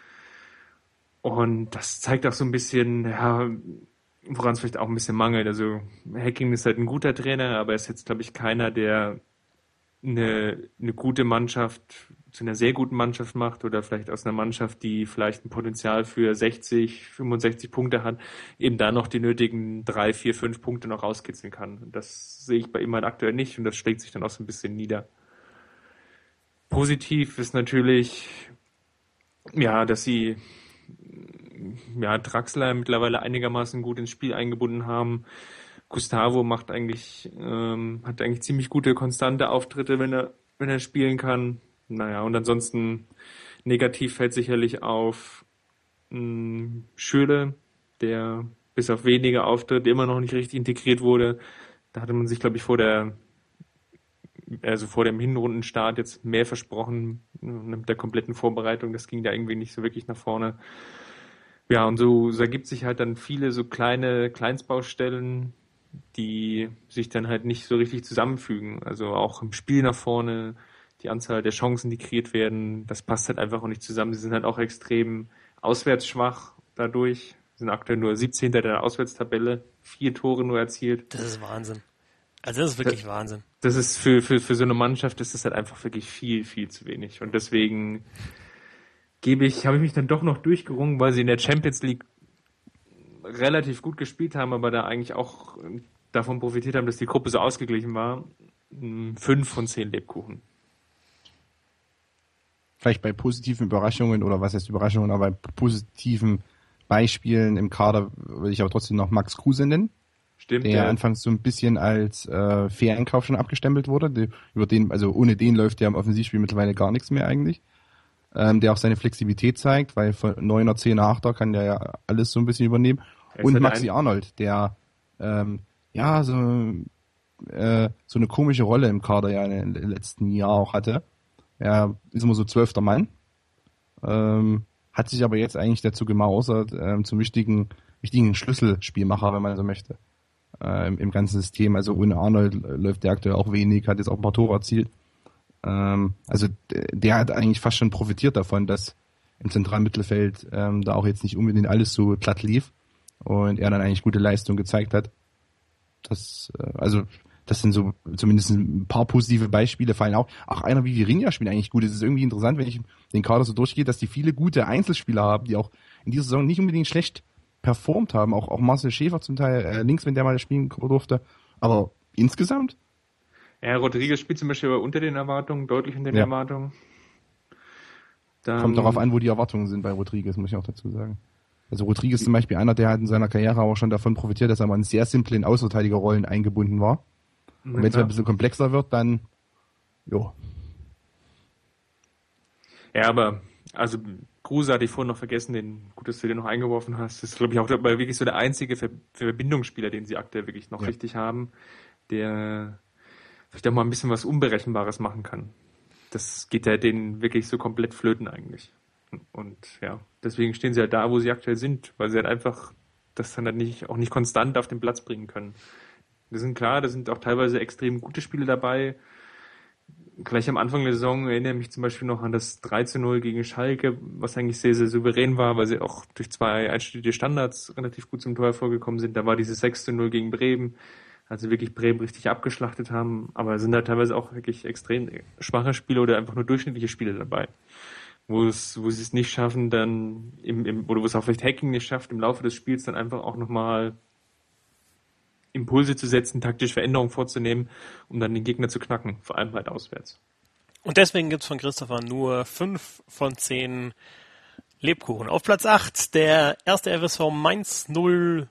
Und das zeigt auch so ein bisschen, ja, woran es vielleicht auch ein bisschen mangelt. Also Hacking ist halt ein guter Trainer, aber er ist jetzt, glaube ich, keiner, der eine gute Mannschaft zu einer sehr guten Mannschaft macht oder vielleicht aus einer Mannschaft, die vielleicht ein Potenzial für 60, 65 Punkte hat, eben da noch die nötigen 3, 4, 5 Punkte noch rauskitzeln kann. Und das sehe ich bei ihm halt aktuell nicht und das schlägt sich dann auch so ein bisschen nieder. Positiv ist natürlich, ja, dass sie Draxler mittlerweile einigermaßen gut ins Spiel eingebunden haben. Gustavo hat eigentlich ziemlich gute, konstante Auftritte, wenn er spielen kann. Naja, und ansonsten negativ fällt sicherlich auf Schöle, der bis auf wenige Auftritte immer noch nicht richtig integriert wurde. Da hatte man sich, glaube ich, vor dem Hinrundenstart jetzt mehr versprochen mit der kompletten Vorbereitung. Das ging da irgendwie nicht so wirklich nach vorne. Ja, und so ergibt sich halt dann viele so kleine Kleinstbaustellen, die sich dann halt nicht so richtig zusammenfügen. Also auch im Spiel nach vorne, die Anzahl der Chancen, die kreiert werden, das passt halt einfach auch nicht zusammen. Sie sind halt auch extrem auswärts schwach dadurch, sind aktuell nur 17. der Auswärtstabelle, 4 Tore nur erzielt. Das ist Wahnsinn. Also das ist wirklich Wahnsinn. Das ist für so eine Mannschaft ist das halt einfach wirklich viel, viel zu wenig. Und deswegen habe ich mich dann doch noch durchgerungen, weil sie in der Champions League relativ gut gespielt haben, aber da eigentlich auch davon profitiert haben, dass die Gruppe so ausgeglichen war. 5 von 10 Lebkuchen. Vielleicht bei positiven Überraschungen oder was heißt Überraschungen, aber bei positiven Beispielen im Kader würde ich aber trotzdem noch Max Kruse nennen. Stimmt, der anfangs so ein bisschen als Fehleinkauf schon abgestempelt wurde. Ohne den läuft ja im Offensivspiel mittlerweile gar nichts mehr eigentlich. Der auch seine Flexibilität zeigt, weil von 9er, 10er, 8er kann der ja alles so ein bisschen übernehmen. Und Maxi Arnold, der so eine komische Rolle im Kader ja in den letzten Jahren auch hatte. Er ist immer so 12. Mann. Hat sich aber jetzt eigentlich dazu gemausert, zum wichtigen Schlüsselspielmacher, wenn man so möchte. Im ganzen System. Also ohne Arnold läuft der aktuell auch wenig, hat jetzt auch ein paar Tore erzielt. Also der hat eigentlich fast schon profitiert davon, dass im zentralen Mittelfeld da auch jetzt nicht unbedingt alles so glatt lief und er dann eigentlich gute Leistung gezeigt hat. Das sind so zumindest ein paar positive Beispiele fallen auch. Auch einer wie Virinha spielt eigentlich gut. Es ist irgendwie interessant, wenn ich den Kader so durchgehe, dass die viele gute Einzelspieler haben, die auch in dieser Saison nicht unbedingt schlecht performt haben. Auch Marcel Schäfer zum Teil links, wenn der mal spielen durfte. Aber insgesamt? Ja, Rodriguez spielt zum Beispiel aber unter den Erwartungen, deutlich unter den Erwartungen. Kommt darauf an, wo die Erwartungen sind bei Rodriguez, muss ich auch dazu sagen. Also Rodriguez ist zum Beispiel einer, der hat in seiner Karriere auch schon davon profitiert, dass er mal in sehr simplen Außenverteidigerrollen eingebunden war. Und wenn es ein bisschen komplexer wird, dann Ja, aber also Kruse hatte ich vorhin noch vergessen, gut, dass du den noch eingeworfen hast. Das ist, glaube ich, auch wirklich so der einzige Verbindungsspieler, den sie aktuell wirklich noch richtig haben, der vielleicht auch mal ein bisschen was Unberechenbares machen kann. Das geht ja denen wirklich so komplett flöten eigentlich. Und ja, deswegen stehen sie halt da, wo sie aktuell sind, weil sie halt einfach das dann halt auch nicht konstant auf den Platz bringen können. Da sind auch teilweise extrem gute Spiele dabei. Gleich am Anfang der Saison erinnere ich mich zum Beispiel noch an das 3:0 gegen Schalke, was eigentlich sehr, sehr souverän war, weil sie auch durch 2 einstudierte Standards relativ gut zum Tor hervorgekommen sind. Da war dieses 6:0 gegen Bremen, also wirklich Bremen richtig abgeschlachtet haben, aber es sind da teilweise auch wirklich extrem schwache Spiele oder einfach nur durchschnittliche Spiele dabei, wo sie es nicht schaffen, dann oder wo es auch vielleicht Hacking nicht schafft, im Laufe des Spiels dann einfach auch nochmal Impulse zu setzen, taktische Veränderungen vorzunehmen, um dann den Gegner zu knacken, vor allem halt auswärts. Und deswegen gibt's von Christopher nur 5 von 10 Lebkuchen. Auf Platz 8 der erste FSV Mainz 05.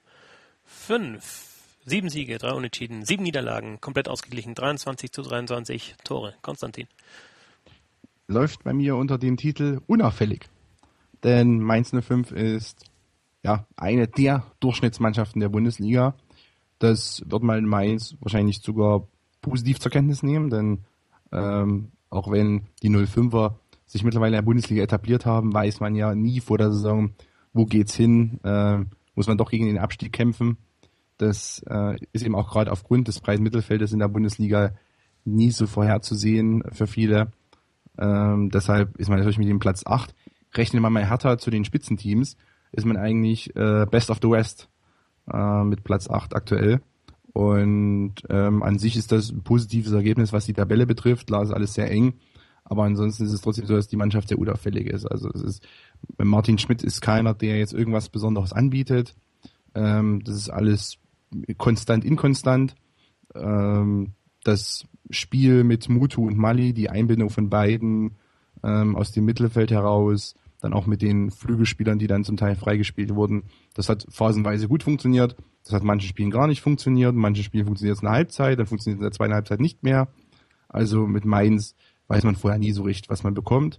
7 Siege, 3 Unentschieden, 7 Niederlagen, komplett ausgeglichen, 23:23 Tore. Konstantin. Läuft bei mir unter dem Titel unauffällig. Denn Mainz 05 ist ja eine der Durchschnittsmannschaften der Bundesliga. Das wird man in Mainz wahrscheinlich sogar positiv zur Kenntnis nehmen, denn auch wenn die 05er sich mittlerweile in der Bundesliga etabliert haben, weiß man ja nie vor der Saison, wo geht's hin, muss man doch gegen den Abstieg kämpfen. Das ist eben auch gerade aufgrund des breiten Mittelfeldes in der Bundesliga nie so vorherzusehen für viele. Deshalb ist man natürlich mit dem Platz 8. Rechnet man mal Hertha zu den Spitzenteams, ist man eigentlich Best of the West mit Platz 8 aktuell. Und an sich ist das ein positives Ergebnis, was die Tabelle betrifft. Klar ist alles sehr eng, aber ansonsten ist es trotzdem so, dass die Mannschaft sehr unauffällig ist. Also Martin Schmidt ist keiner, der jetzt irgendwas Besonderes anbietet. Das ist alles konstant, inkonstant. Das Spiel mit Mutu und Mali, die Einbindung von beiden aus dem Mittelfeld heraus, dann auch mit den Flügelspielern, die dann zum Teil freigespielt wurden, das hat phasenweise gut funktioniert. Das hat in manchen Spielen gar nicht funktioniert. In manchen Spielen funktioniert es in der Halbzeit, dann funktioniert es in der zweiten Halbzeit nicht mehr. Also mit Mainz weiß man vorher nie so richtig, was man bekommt.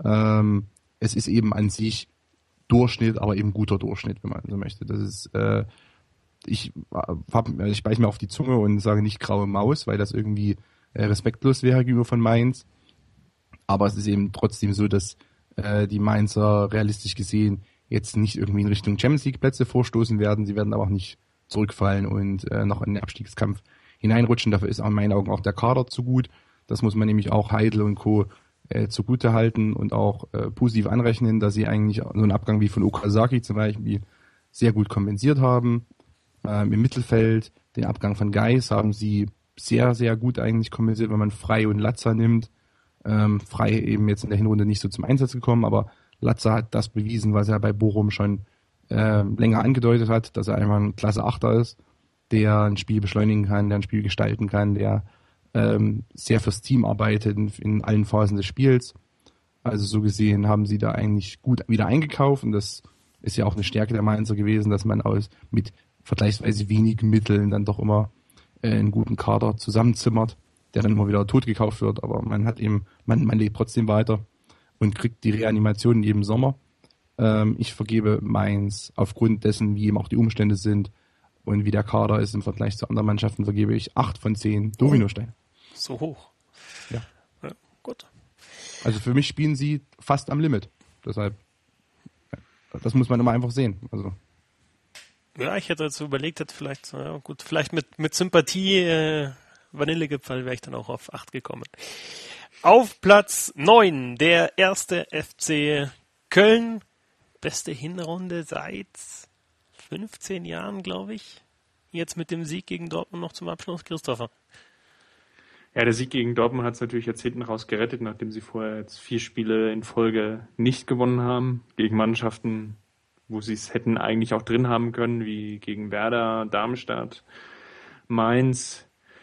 Es ist eben an sich Durchschnitt, aber eben guter Durchschnitt, wenn man so möchte. Das ist, ich beiß mir auf die Zunge und sage nicht graue Maus, weil das irgendwie respektlos wäre gegenüber von Mainz. Aber es ist eben trotzdem so, dass die Mainzer realistisch gesehen jetzt nicht irgendwie in Richtung Champions League Plätze vorstoßen werden. Sie werden aber auch nicht zurückfallen und noch in den Abstiegskampf hineinrutschen. Dafür ist in meinen Augen auch der Kader zu gut. Das muss man nämlich auch Heidel und Co. Zugute halten und auch positiv anrechnen, dass sie eigentlich so einen Abgang wie von Okazaki zum Beispiel sehr gut kompensiert haben. Im Mittelfeld den Abgang von Geis haben sie sehr, sehr gut eigentlich kompensiert, wenn man Frei und Latza nimmt. Frei eben jetzt in der Hinrunde nicht so zum Einsatz gekommen, aber Latza hat das bewiesen, was er bei Bochum schon länger angedeutet hat, dass er einfach ein Klasse Achter ist, der ein Spiel beschleunigen kann, der ein Spiel gestalten kann, der sehr fürs Team arbeitet in allen Phasen des Spiels. Also so gesehen haben sie da eigentlich gut wieder eingekauft und das ist ja auch eine Stärke der Mainzer gewesen, dass man mit vergleichsweise wenigen Mitteln dann doch immer einen guten Kader zusammenzimmert, der dann immer wieder tot gekauft wird, aber man lebt trotzdem weiter und kriegt die Reanimation in jedem Sommer. Ich vergebe Mainz aufgrund dessen, wie eben auch die Umstände sind und wie der Kader ist im Vergleich zu anderen Mannschaften, vergebe ich 8 von 10 Dominosteine. So hoch. Ja. Ja, gut. Also für mich spielen sie fast am Limit. Deshalb, das muss man immer einfach sehen. Also. Ja, ich hätte jetzt überlegt, vielleicht mit Sympathie Vanillegipfel wäre ich dann auch auf 8 gekommen. Auf Platz 9 der erste FC Köln. Beste Hinrunde seit 15 Jahren, glaube ich. Jetzt mit dem Sieg gegen Dortmund noch zum Abschluss, Christopher. Ja, der Sieg gegen Dortmund hat es natürlich jetzt hinten raus gerettet, nachdem sie vorher jetzt 4 Spiele in Folge nicht gewonnen haben. Gegen Mannschaften, wo sie es hätten eigentlich auch drin haben können, wie gegen Werder, Darmstadt, Mainz.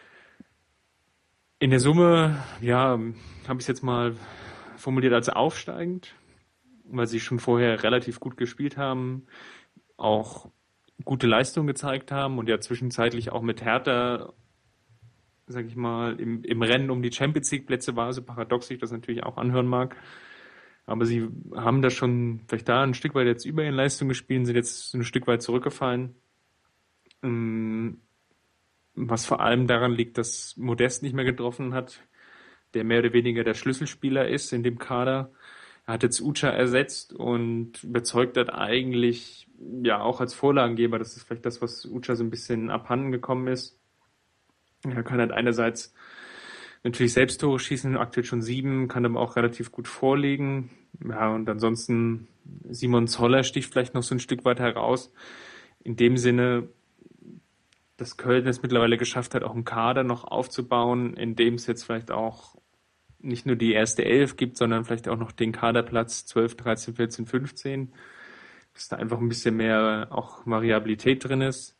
In der Summe, ja, habe ich es jetzt mal formuliert als aufsteigend, weil sie schon vorher relativ gut gespielt haben, auch gute Leistung gezeigt haben und ja zwischenzeitlich auch mit Hertha, sag ich mal, im Rennen um die Champions League Plätze war, so paradox ich das natürlich auch anhören mag. Aber sie haben da schon vielleicht da ein Stück weit jetzt über ihren Leistungen gespielt, sind jetzt ein Stück weit zurückgefallen. Was vor allem daran liegt, dass Modest nicht mehr getroffen hat, der mehr oder weniger der Schlüsselspieler ist in dem Kader. Er hat jetzt Ucha ersetzt und überzeugt hat eigentlich, ja, auch als Vorlagengeber. Das ist vielleicht das, was Ucha so ein bisschen abhanden gekommen ist. Er kann halt einerseits natürlich selbst Tore schießen, aktuell schon 7, kann aber auch relativ gut vorlegen. Ja, und ansonsten Simon Zoller sticht vielleicht noch so ein Stück weit heraus. In dem Sinne, dass Köln es mittlerweile geschafft hat, auch einen Kader noch aufzubauen, in dem es jetzt vielleicht auch nicht nur die erste 11 gibt, sondern vielleicht auch noch den Kaderplatz 12, 13, 14, 15. Dass da einfach ein bisschen mehr auch Variabilität drin ist.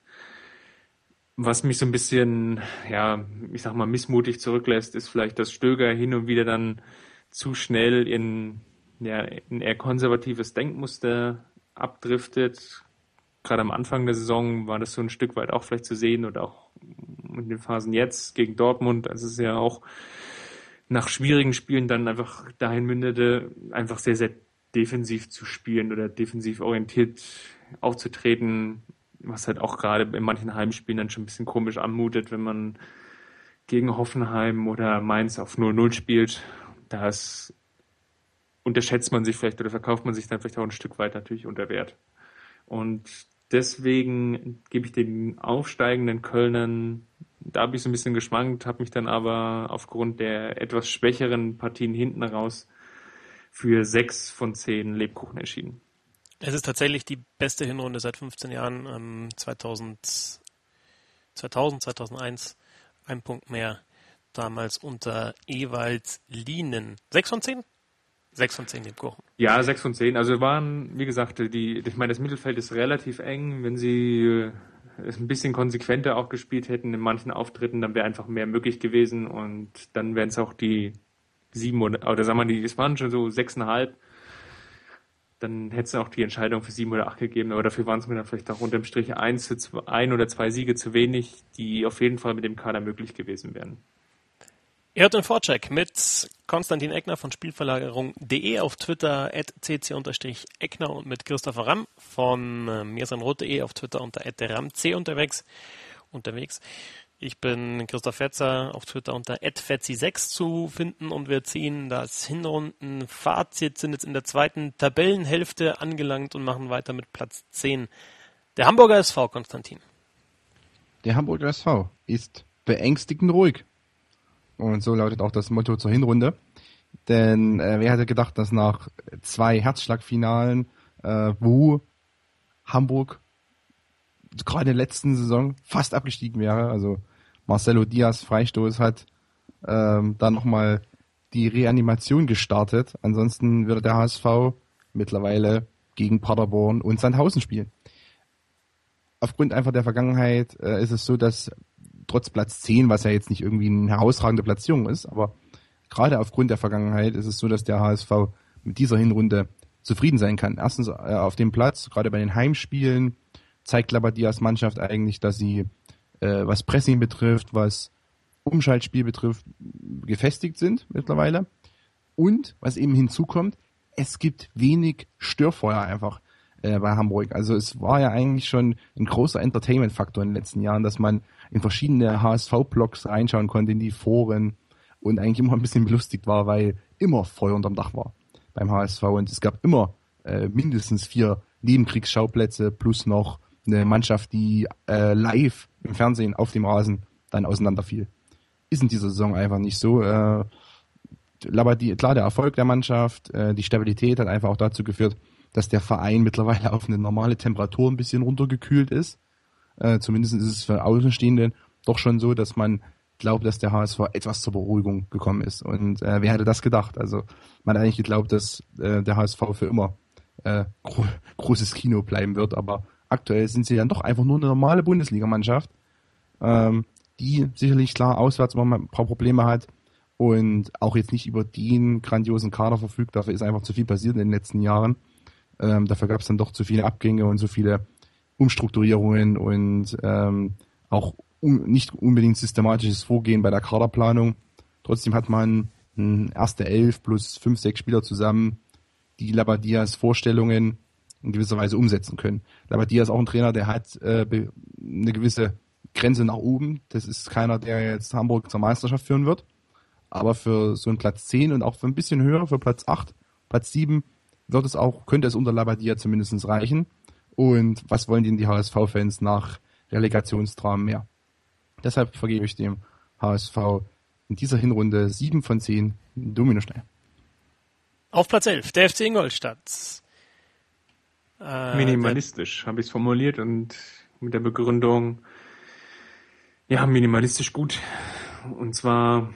Was mich so ein bisschen, ja, ich sag mal, missmutig zurücklässt, ist vielleicht, dass Stöger hin und wieder dann zu schnell in ein eher konservatives Denkmuster abdriftet. Gerade am Anfang der Saison war das so ein Stück weit auch vielleicht zu sehen und auch in den Phasen jetzt gegen Dortmund, als es ja auch nach schwierigen Spielen dann einfach dahin mündete, einfach sehr, sehr defensiv zu spielen oder defensiv orientiert aufzutreten, was halt auch gerade in manchen Heimspielen dann schon ein bisschen komisch anmutet, wenn man gegen Hoffenheim oder Mainz auf 0-0 spielt. Das unterschätzt man sich vielleicht oder verkauft man sich dann vielleicht auch ein Stück weit natürlich unter Wert. Und deswegen gebe ich den aufsteigenden Kölnern, da habe ich so ein bisschen geschwankt, habe mich dann aber aufgrund der etwas schwächeren Partien hinten raus für 6 von 10 Lebkuchen entschieden. Es ist tatsächlich die beste Hinrunde seit 15 Jahren, 2000, 2001, ein Punkt mehr, damals unter Ewald Lienen. 6 von 10? 6 von 10 Lebkuchen. Ja, 6 von 10. Also waren, wie gesagt, ich meine, das Mittelfeld ist relativ eng. Wenn sie es ein bisschen konsequenter auch gespielt hätten in manchen Auftritten, dann wäre einfach mehr möglich gewesen und dann wären es auch die 7 oder sagen wir, es waren schon so 6,5. Dann hätte es auch die Entscheidung für 7 oder 8 gegeben, aber dafür waren es mir dann vielleicht auch unterm Strich 1 oder 2 Siege zu wenig, die auf jeden Fall mit dem Kader möglich gewesen wären. Ihr hört den Vorcheck mit Konstantin Eckner von Spielverlagerung.de, auf Twitter @cc_Eckner und mit Christopher Ramm von mirsanrot.de, auf Twitter unter @ramc unterwegs. Ich bin Christoph Fetzer, auf Twitter unter @fetzi6 zu finden und wir ziehen das Hinrundenfazit, sind jetzt in der zweiten Tabellenhälfte angelangt und machen weiter mit Platz 10. Der Hamburger SV, Konstantin. Der Hamburger SV ist beängstigend ruhig. Und so lautet auch das Motto zur Hinrunde. Denn wer hätte gedacht, dass nach 2 Herzschlagfinalen, wo Hamburg gerade in der letzten Saison fast abgestiegen wäre, also Marcelo Diaz Freistoß hat dann nochmal die Reanimation gestartet. Ansonsten würde der HSV mittlerweile gegen Paderborn und Sandhausen spielen. Aufgrund einfach der Vergangenheit ist es so, dass trotz Platz 10, was ja jetzt nicht irgendwie eine herausragende Platzierung ist, aber gerade aufgrund der Vergangenheit ist es so, dass der HSV mit dieser Hinrunde zufrieden sein kann. Erstens auf dem Platz, gerade bei den Heimspielen, zeigt Labadias Mannschaft eigentlich, dass sie, was Pressing betrifft, was Umschaltspiel betrifft, gefestigt sind mittlerweile. Und, was eben hinzukommt, es gibt wenig Störfeuer einfach bei Hamburg. Also es war ja eigentlich schon ein großer Entertainment-Faktor in den letzten Jahren, dass man in verschiedene HSV-Blogs reinschauen konnte, in die Foren und eigentlich immer ein bisschen belustigt war, weil immer Feuer unterm Dach war beim HSV und es gab immer mindestens 4 Nebenkriegsschauplätze plus noch eine Mannschaft, die live im Fernsehen auf dem Rasen dann auseinanderfiel. Ist in dieser Saison einfach nicht so. Klar, der Erfolg der Mannschaft, die Stabilität hat einfach auch dazu geführt, dass der Verein mittlerweile auf eine normale Temperatur ein bisschen runtergekühlt ist. Zumindest ist es für Außenstehende doch schon so, dass man glaubt, dass der HSV etwas zur Beruhigung gekommen ist. Und wer hätte das gedacht? Also man hat eigentlich geglaubt, dass der HSV für immer großes Kino bleiben wird, aber aktuell sind sie dann doch einfach nur eine normale Bundesligamannschaft, die sicherlich klar auswärts immer ein paar Probleme hat und auch jetzt nicht über den grandiosen Kader verfügt. Dafür ist einfach zu viel passiert in den letzten Jahren. Dafür gab es dann doch zu viele Abgänge und so viele Umstrukturierungen und auch nicht unbedingt systematisches Vorgehen bei der Kaderplanung. Trotzdem hat man eine erste 11 plus 5, 6 Spieler zusammen, die Labadias Vorstellungen in gewisser Weise umsetzen können. Labadia ist auch ein Trainer, der hat eine gewisse Grenze nach oben. Das ist keiner, der jetzt Hamburg zur Meisterschaft führen wird. Aber für so einen Platz 10 und auch für ein bisschen höher, für Platz 8, Platz 7 könnte es unter Labadia zumindest reichen. Und was wollen denn die HSV-Fans nach Relegationsdramen mehr? Deshalb vergebe ich dem HSV in dieser Hinrunde 7 von 10 Dominosteine. Auf Platz 11, der FC Ingolstadt. Minimalistisch habe ich es formuliert und mit der Begründung, ja, minimalistisch gut. Und zwar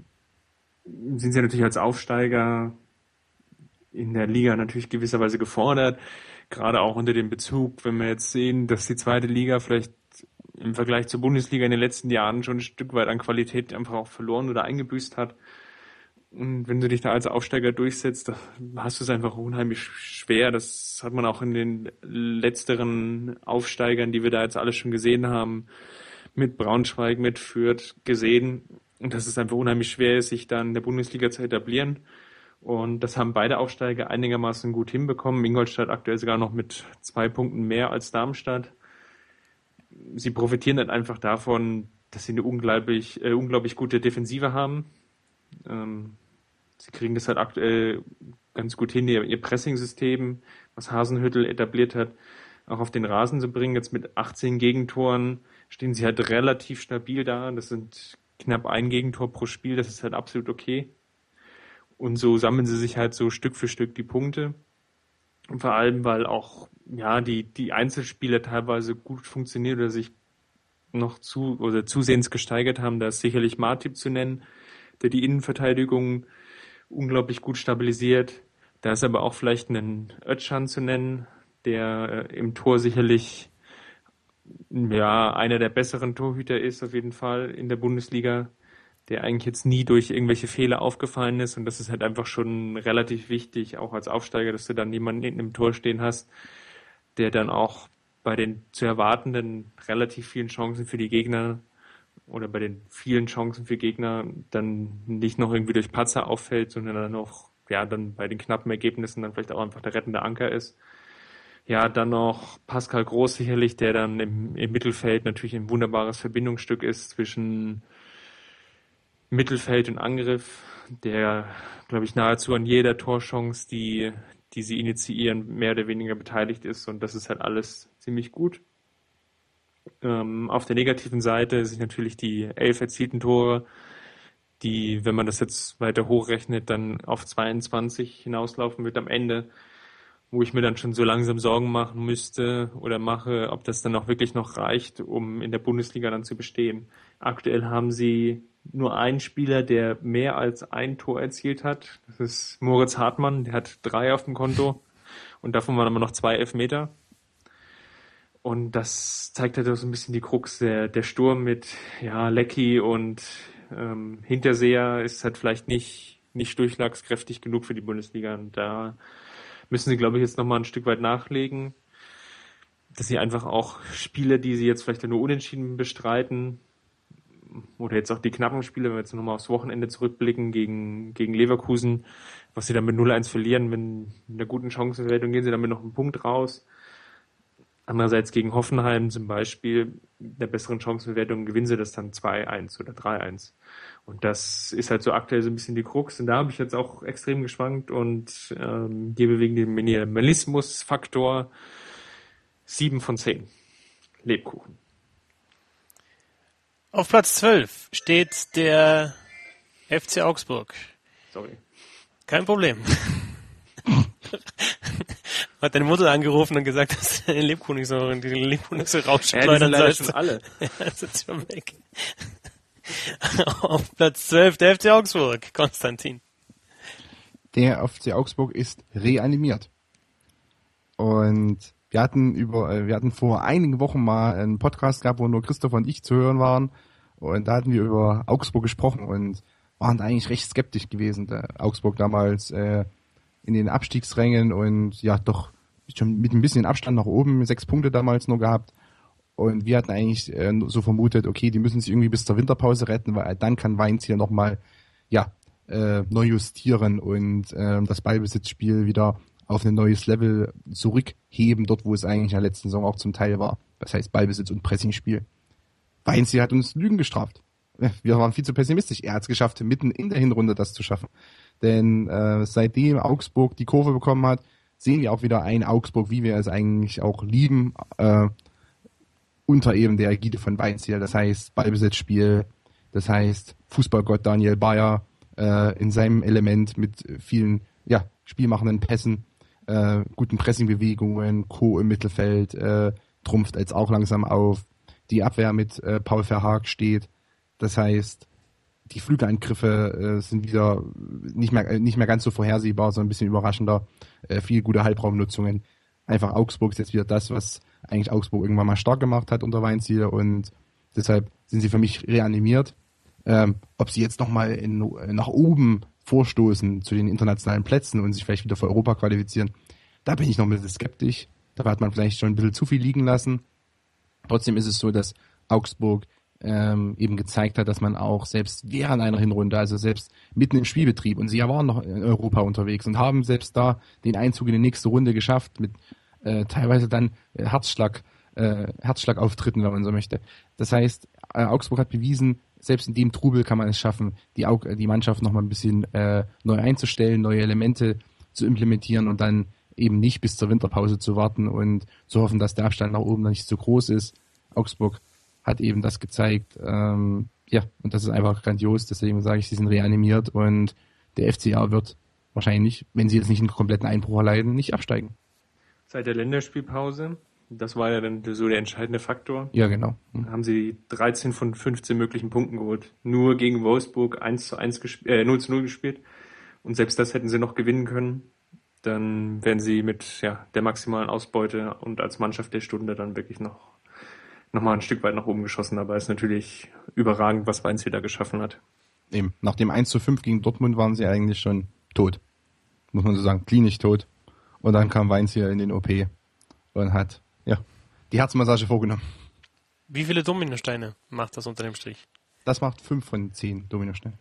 sind sie natürlich als Aufsteiger in der Liga natürlich gewisserweise gefordert, gerade auch unter dem Bezug, wenn wir jetzt sehen, dass die zweite Liga vielleicht im Vergleich zur Bundesliga in den letzten Jahren schon ein Stück weit an Qualität einfach auch verloren oder eingebüßt hat. Und wenn du dich da als Aufsteiger durchsetzt, hast du es einfach unheimlich schwer. Das hat man auch in den letzteren Aufsteigern, die wir da jetzt alle schon gesehen haben, mit Braunschweig, mit Fürth gesehen. Und dass es einfach unheimlich schwer ist, sich dann in der Bundesliga zu etablieren. Und das haben beide Aufsteiger einigermaßen gut hinbekommen. Ingolstadt aktuell sogar noch mit 2 Punkten mehr als Darmstadt. Sie profitieren dann einfach davon, dass sie eine unglaublich gute Defensive haben. Sie kriegen das halt aktuell ganz gut hin, ihr Pressing-System, was Hasenhüttl etabliert hat, auch auf den Rasen zu bringen. Jetzt mit 18 Gegentoren stehen sie halt relativ stabil da. Das sind knapp 1 Gegentor pro Spiel, das ist halt absolut okay. Und so sammeln sie sich halt so Stück für Stück die Punkte. Und vor allem, weil auch ja die Einzelspieler teilweise gut funktionieren oder sich noch zusehends gesteigert haben. Da ist sicherlich Martip zu nennen, der die Innenverteidigung unglaublich gut stabilisiert. Da ist aber auch vielleicht einen Özcan zu nennen, der im Tor sicherlich ja einer der besseren Torhüter ist, auf jeden Fall in der Bundesliga, der eigentlich jetzt nie durch irgendwelche Fehler aufgefallen ist. Und das ist halt einfach schon relativ wichtig, auch als Aufsteiger, dass du dann jemanden hinten im Tor stehen hast, der dann auch bei den zu erwartenden relativ vielen Chancen für die Gegner oder bei den vielen Chancen für Gegner dann nicht noch irgendwie durch Patzer auffällt, sondern dann auch, ja, dann bei den knappen Ergebnissen dann vielleicht auch einfach der rettende Anker ist. Ja, dann noch Pascal Groß sicherlich, der dann im Mittelfeld natürlich ein wunderbares Verbindungsstück ist zwischen Mittelfeld und Angriff, der, glaube ich, nahezu an jeder Torchance, die sie initiieren, mehr oder weniger beteiligt ist, und das ist halt alles ziemlich gut. Auf der negativen Seite sind natürlich die 11 erzielten Tore, die, wenn man das jetzt weiter hochrechnet, dann auf 22 hinauslaufen wird am Ende, wo ich mir dann schon so langsam Sorgen machen müsste oder mache, ob das dann auch wirklich noch reicht, um in der Bundesliga dann zu bestehen. Aktuell haben sie nur einen Spieler, der mehr als ein Tor erzielt hat. Das ist Moritz Hartmann, der hat 3 auf dem Konto und davon waren aber noch 2 Elfmeter. Und das zeigt halt auch so ein bisschen die Krux. Der Sturm mit Lecky und Hinterseher ist halt vielleicht nicht durchschlagskräftig genug für die Bundesliga. Und da müssen sie, glaube ich, jetzt nochmal ein Stück weit nachlegen, dass sie einfach auch Spiele, die sie jetzt vielleicht nur unentschieden bestreiten, oder jetzt auch die knappen Spiele, wenn wir jetzt nochmal aufs Wochenende zurückblicken gegen Leverkusen, was sie dann mit 0-1 verlieren, mit einer guten Chancenverwertung gehen sie dann mit noch einen Punkt raus. Andererseits gegen Hoffenheim zum Beispiel, der besseren Chancenverwertung, gewinnen sie das dann 2-1 oder 3-1. Und das ist halt so aktuell so ein bisschen die Krux. Und da habe ich jetzt auch extrem geschwankt und gebe wegen dem Minimalismus-Faktor 7 von 10. Lebkuchen. Auf Platz 12 steht der FC Augsburg. Sorry. Kein Problem. Hat deine Mutter angerufen und gesagt, dass die Lebkuchen nicht so rausschleudern sollst. Ja, schon alle. Ja, sind schon weg. Auf Platz 12 der FC Augsburg. Konstantin. Der FC Augsburg ist reanimiert. Und wir hatten vor einigen Wochen mal einen Podcast gehabt, wo nur Christoph und ich zu hören waren. Und da hatten wir über Augsburg gesprochen und waren eigentlich recht skeptisch gewesen. Augsburg damals in den Abstiegsrängen und ja doch schon mit ein bisschen Abstand nach oben, 6 Punkte damals nur gehabt. Und wir hatten eigentlich so vermutet, okay, die müssen sich irgendwie bis zur Winterpause retten, weil dann kann Weinz hier nochmal neu justieren und das Ballbesitzspiel wieder auf ein neues Level zurückheben, dort wo es eigentlich in der letzten Saison auch zum Teil war. Das heißt Ballbesitz und Pressingspiel. Weinz hat uns Lügen gestraft. wir waren viel zu pessimistisch. Er hat es geschafft, mitten in der Hinrunde das zu schaffen. Denn seitdem Augsburg die Kurve bekommen hat, sehen wir auch wieder ein Augsburg, wie wir es eigentlich auch lieben, unter eben der Ägide von Weinzierl. Das heißt Ballbesitzspiel, das heißt Fußballgott Daniel Bayer in seinem Element mit vielen spielmachenden Pässen, guten Pressingbewegungen, Co. im Mittelfeld, trumpft jetzt auch langsam auf. Die Abwehr mit Paul Verhaag steht. Das heißt, die Flügelangriffe sind wieder nicht mehr ganz so vorhersehbar, sondern ein bisschen überraschender. Viel gute Halbraumnutzungen. Einfach Augsburg ist jetzt wieder das, was eigentlich Augsburg irgendwann mal stark gemacht hat unter Weinzierl, und deshalb sind sie für mich reanimiert. Ob sie jetzt nochmal nach oben vorstoßen zu den internationalen Plätzen und sich vielleicht wieder für Europa qualifizieren, da bin ich noch ein bisschen skeptisch. Da hat man vielleicht schon ein bisschen zu viel liegen lassen. Trotzdem ist es so, dass Augsburg eben gezeigt hat, dass man auch selbst während einer Hinrunde, also selbst mitten im Spielbetrieb, und sie waren noch in Europa unterwegs und haben selbst da den Einzug in die nächste Runde geschafft mit teilweise dann Herzschlagauftritten, wenn man so möchte. Das heißt, Augsburg hat bewiesen, selbst in dem Trubel kann man es schaffen, die Mannschaft noch mal ein bisschen neu einzustellen, neue Elemente zu implementieren und dann eben nicht bis zur Winterpause zu warten und zu hoffen, dass der Abstand nach oben noch nicht so groß ist. Augsburg hat eben das gezeigt, und das ist einfach grandios, deswegen sage ich, sie sind reanimiert, und der FCA wird wahrscheinlich, wenn sie jetzt nicht einen kompletten Einbruch erleiden, nicht absteigen. Seit der Länderspielpause, das war ja dann so der entscheidende Faktor. Ja, genau. Haben sie 13 von 15 möglichen Punkten geholt. Nur gegen Wolfsburg 0-0 gespielt. Und selbst das hätten sie noch gewinnen können. Dann wären sie mit der maximalen Ausbeute und als Mannschaft der Stunde dann wirklich noch mal ein Stück weit nach oben geschossen. Aber es ist natürlich überragend, was Weinzierl da geschaffen hat. Eben, nach dem 1:5 gegen Dortmund waren sie eigentlich schon tot. Muss man so sagen, klinisch tot. Und dann kam Weinzierl in den OP und hat die Herzmassage vorgenommen. Wie viele Dominosteine macht das unter dem Strich? Das macht 5 von 10 Dominosteine.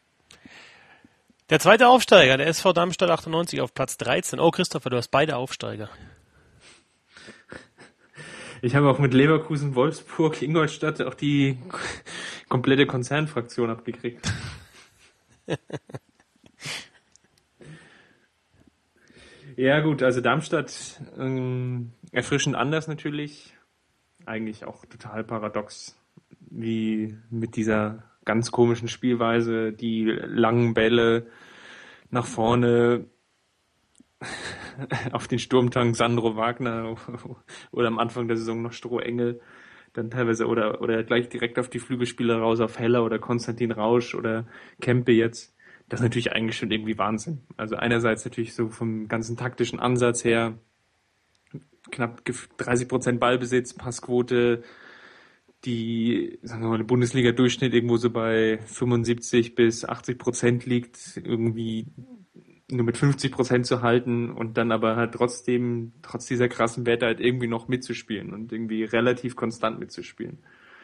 Der zweite Aufsteiger, der SV Darmstadt 98 auf Platz 13. Oh, Christopher, du hast beide Aufsteiger. Ich habe auch mit Leverkusen, Wolfsburg, Ingolstadt auch die komplette Konzernfraktion abgekriegt. Ja gut, also Darmstadt erfrischend anders natürlich. Eigentlich auch total paradox, wie mit dieser ganz komischen Spielweise, die langen Bälle nach vorne auf den Sturmtank Sandro Wagner oder am Anfang der Saison noch Stroh Engel, dann teilweise oder gleich direkt auf die Flügelspieler raus auf Heller oder Konstantin Rausch oder Kempe jetzt. Das ist natürlich eigentlich schon irgendwie Wahnsinn. Also einerseits natürlich so vom ganzen taktischen Ansatz her knapp 30% Ballbesitz, Passquote, die, sagen wir mal, der Bundesliga-Durchschnitt irgendwo so bei 75-80% liegt, irgendwie nur mit 50% zu halten und dann aber halt trotzdem, trotz dieser krassen Werte halt irgendwie noch mitzuspielen und irgendwie relativ konstant mitzuspielen.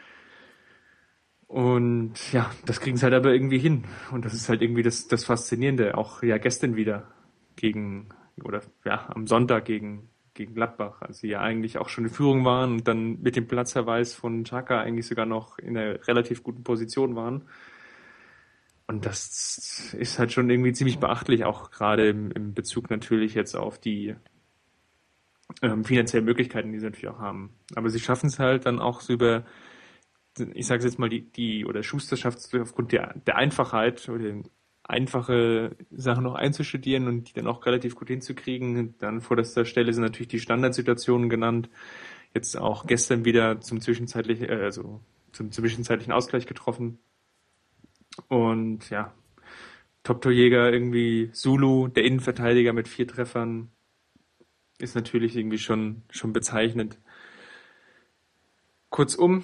Und ja, das kriegen sie halt aber irgendwie hin. Und das ist halt irgendwie das Faszinierende. Auch gestern wieder am Sonntag gegen Gladbach, als sie ja eigentlich auch schon in Führung waren und dann mit dem Platzverweis von Xhaka eigentlich sogar noch in einer relativ guten Position waren. Und das ist halt schon irgendwie ziemlich beachtlich, auch gerade im Bezug natürlich jetzt auf die finanziellen Möglichkeiten, die sie natürlich auch haben. Aber sie schaffen es halt dann auch so über, ich sage jetzt mal, oder Schuster schafft es aufgrund der Einfachheit oder einfache Sachen noch einzustudieren und die dann auch relativ gut hinzukriegen. Dann vor der Stelle sind natürlich die Standardsituationen genannt. Jetzt auch gestern wieder zum zwischenzeitlichen Ausgleich getroffen. Und ja, Top-Torjäger irgendwie Zulu, der Innenverteidiger mit 4 Treffern, ist natürlich irgendwie schon bezeichnend. Kurzum,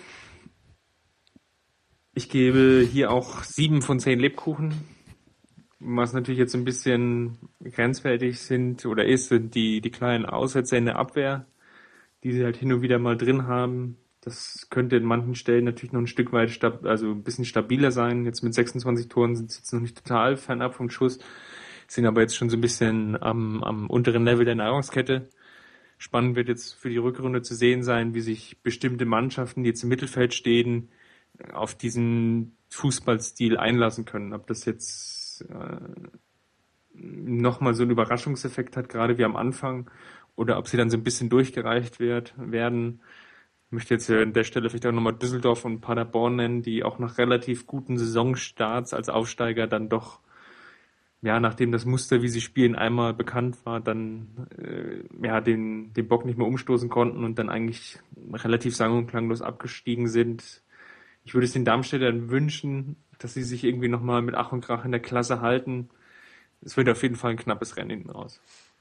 ich gebe hier auch 7 von 10 Lebkuchen. Was natürlich jetzt ein bisschen grenzwertig sind die kleinen Aussetzer in der Abwehr, die sie halt hin und wieder mal drin haben. Das könnte in manchen Stellen natürlich noch ein Stück weit ein bisschen stabiler sein. Jetzt mit 26 Toren sind sie jetzt noch nicht total fernab vom Schuss, sind aber jetzt schon so ein bisschen am unteren Level der Nahrungskette. Spannend wird jetzt für die Rückrunde zu sehen sein, wie sich bestimmte Mannschaften, die jetzt im Mittelfeld stehen, auf diesen Fußballstil einlassen können. Ob das jetzt nochmal so einen Überraschungseffekt hat, gerade wie am Anfang, oder ob sie dann so ein bisschen durchgereicht werden. Ich möchte jetzt an der Stelle vielleicht auch nochmal Düsseldorf und Paderborn nennen, die auch nach relativ guten Saisonstarts als Aufsteiger dann doch, ja, nachdem das Muster, wie sie spielen, einmal bekannt war, dann den Bock nicht mehr umstoßen konnten und dann eigentlich relativ sang- und klanglos abgestiegen sind. Ich würde es den Darmstädtern wünschen, dass sie sich irgendwie nochmal mit Ach und Krach in der Klasse halten. Es wird auf jeden Fall ein knappes Rennen hinten raus.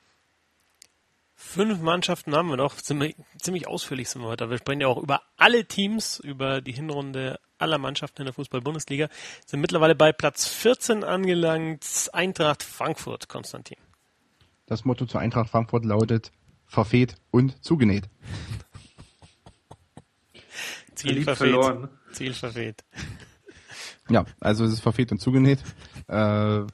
5 Mannschaften haben wir noch. Ziemlich ausführlich sind wir heute. Wir sprechen ja auch über alle Teams, über die Hinrunde aller Mannschaften in der Fußball-Bundesliga. Sind mittlerweile bei Platz 14 angelangt. Eintracht Frankfurt, Konstantin. Das Motto zur Eintracht Frankfurt lautet: verfehlt und zugenäht. Ziel verfehlt. Verloren. Ziel verfehlt. Ja, also es ist verfehlt und zugenäht. Beim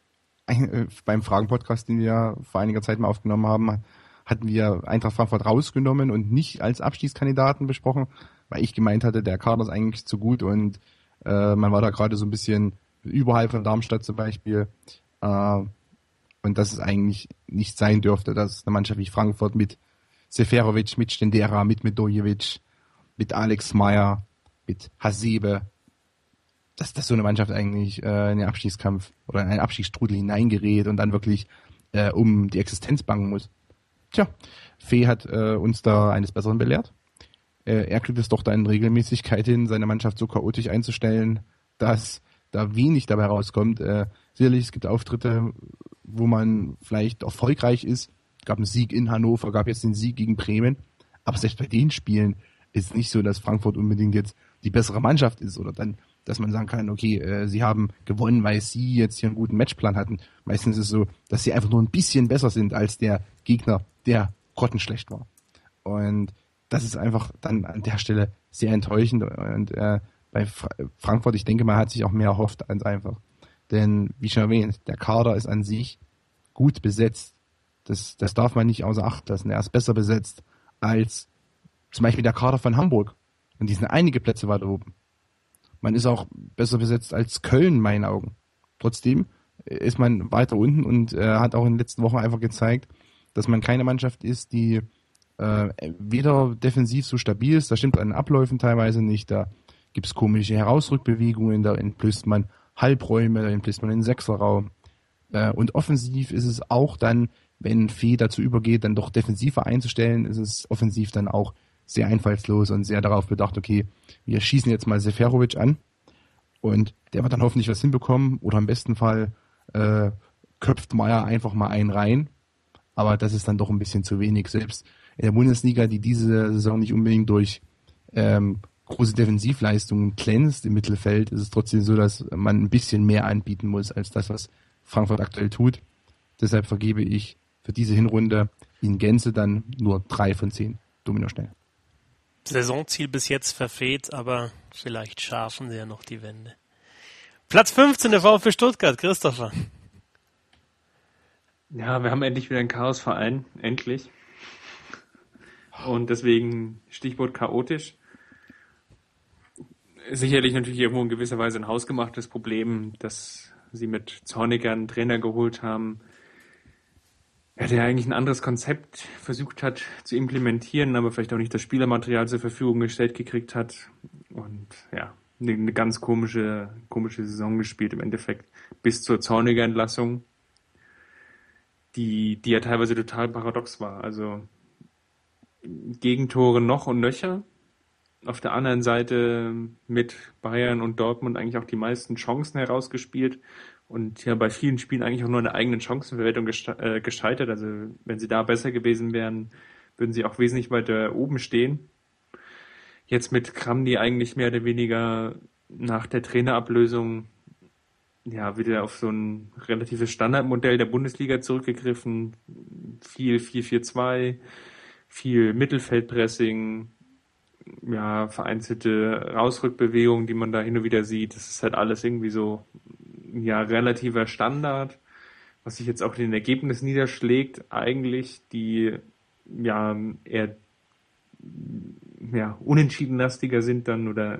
Fragen-Podcast, den wir vor einiger Zeit mal aufgenommen haben, hatten wir Eintracht Frankfurt rausgenommen und nicht als Abstiegskandidaten besprochen, weil ich gemeint hatte, der Kader ist eigentlich zu gut und man war da gerade so ein bisschen überhalb von Darmstadt zum Beispiel. Und dass es eigentlich nicht sein dürfte, dass eine Mannschaft wie Frankfurt mit Seferovic, mit Stendera, mit Medojevic, mit Alex Meyer, mit Hasebe, dass so eine Mannschaft eigentlich in den Abstiegskampf oder in einen Abstiegsstrudel hineingerät und dann wirklich um die Existenz bangen muss. Tja, Fee hat uns da eines Besseren belehrt. Er kriegt es doch da in Regelmäßigkeit hin, seine Mannschaft so chaotisch einzustellen, dass da wenig dabei rauskommt. Sicherlich, es gibt Auftritte, wo man vielleicht erfolgreich ist. Es gab einen Sieg in Hannover, gab jetzt den Sieg gegen Bremen. Aber selbst bei den Spielen ist es nicht so, dass Frankfurt unbedingt jetzt die bessere Mannschaft ist oder dann, dass man sagen kann, okay, sie haben gewonnen, weil sie jetzt hier einen guten Matchplan hatten. Meistens ist es so, dass sie einfach nur ein bisschen besser sind als der Gegner, der grottenschlecht war. Und das ist einfach dann an der Stelle sehr enttäuschend. Und bei Frankfurt, ich denke, man hat sich auch mehr erhofft als einfach. Denn, wie schon erwähnt, der Kader ist an sich gut besetzt. Das darf man nicht außer Acht lassen. Er ist besser besetzt als zum Beispiel der Kader von Hamburg. Und die sind einige Plätze weiter oben. Man ist auch besser besetzt als Köln, in meinen Augen. Trotzdem ist man weiter unten und hat auch in den letzten Wochen einfach gezeigt, dass man keine Mannschaft ist, die weder defensiv so stabil ist, da stimmt an den Abläufen teilweise nicht, da gibt es komische Herausrückbewegungen, da entblößt man Halbräume, da entblößt man den Sechserraum. Und offensiv ist es auch dann, wenn Fee dazu übergeht, dann doch defensiver einzustellen, ist es offensiv dann auch sehr einfallslos und sehr darauf bedacht, okay, wir schießen jetzt mal Seferovic an und der wird dann hoffentlich was hinbekommen oder im besten Fall köpft Meier einfach mal einen rein, aber das ist dann doch ein bisschen zu wenig. Selbst in der Bundesliga, die diese Saison nicht unbedingt durch große Defensivleistungen glänzt im Mittelfeld, ist es trotzdem so, dass man ein bisschen mehr anbieten muss als das, was Frankfurt aktuell tut. Deshalb vergebe ich für diese Hinrunde in Gänze dann nur 3 von 10 Dominosteine. Saisonziel bis jetzt verfehlt, aber vielleicht schaffen sie ja noch die Wende. Platz 15, der VfB Stuttgart, Christopher. Ja, wir haben endlich wieder einen Chaosverein, endlich. Und deswegen Stichwort chaotisch. Sicherlich natürlich irgendwo in gewisser Weise ein hausgemachtes Problem, dass sie mit Zorniger einen Trainer geholt haben, der eigentlich ein anderes Konzept versucht hat zu implementieren, aber vielleicht auch nicht das Spielermaterial zur Verfügung gestellt gekriegt hat. Und ja, eine ganz komische Saison gespielt im Endeffekt bis zur Zorniger Entlassung, die ja teilweise total paradox war. Also Gegentore noch und nöcher. Auf der anderen Seite mit Bayern und Dortmund eigentlich auch die meisten Chancen herausgespielt und ja bei vielen Spielen eigentlich auch nur eine eigenen Chancenverwertung gescheitert. Also wenn sie da besser gewesen wären, würden sie auch wesentlich weiter oben stehen. Jetzt mit Kramny eigentlich mehr oder weniger nach der Trainerablösung ja wieder auf so ein relatives Standardmodell der Bundesliga zurückgegriffen. Viel 4-4-2, viel Mittelfeldpressing, ja, vereinzelte Rausrückbewegungen, die man da hin und wieder sieht. Das ist halt alles irgendwie so, ja, relativer Standard, was sich jetzt auch in den Ergebnissen niederschlägt, eigentlich, die, ja, eher, ja, unentschiedenlastiger sind dann oder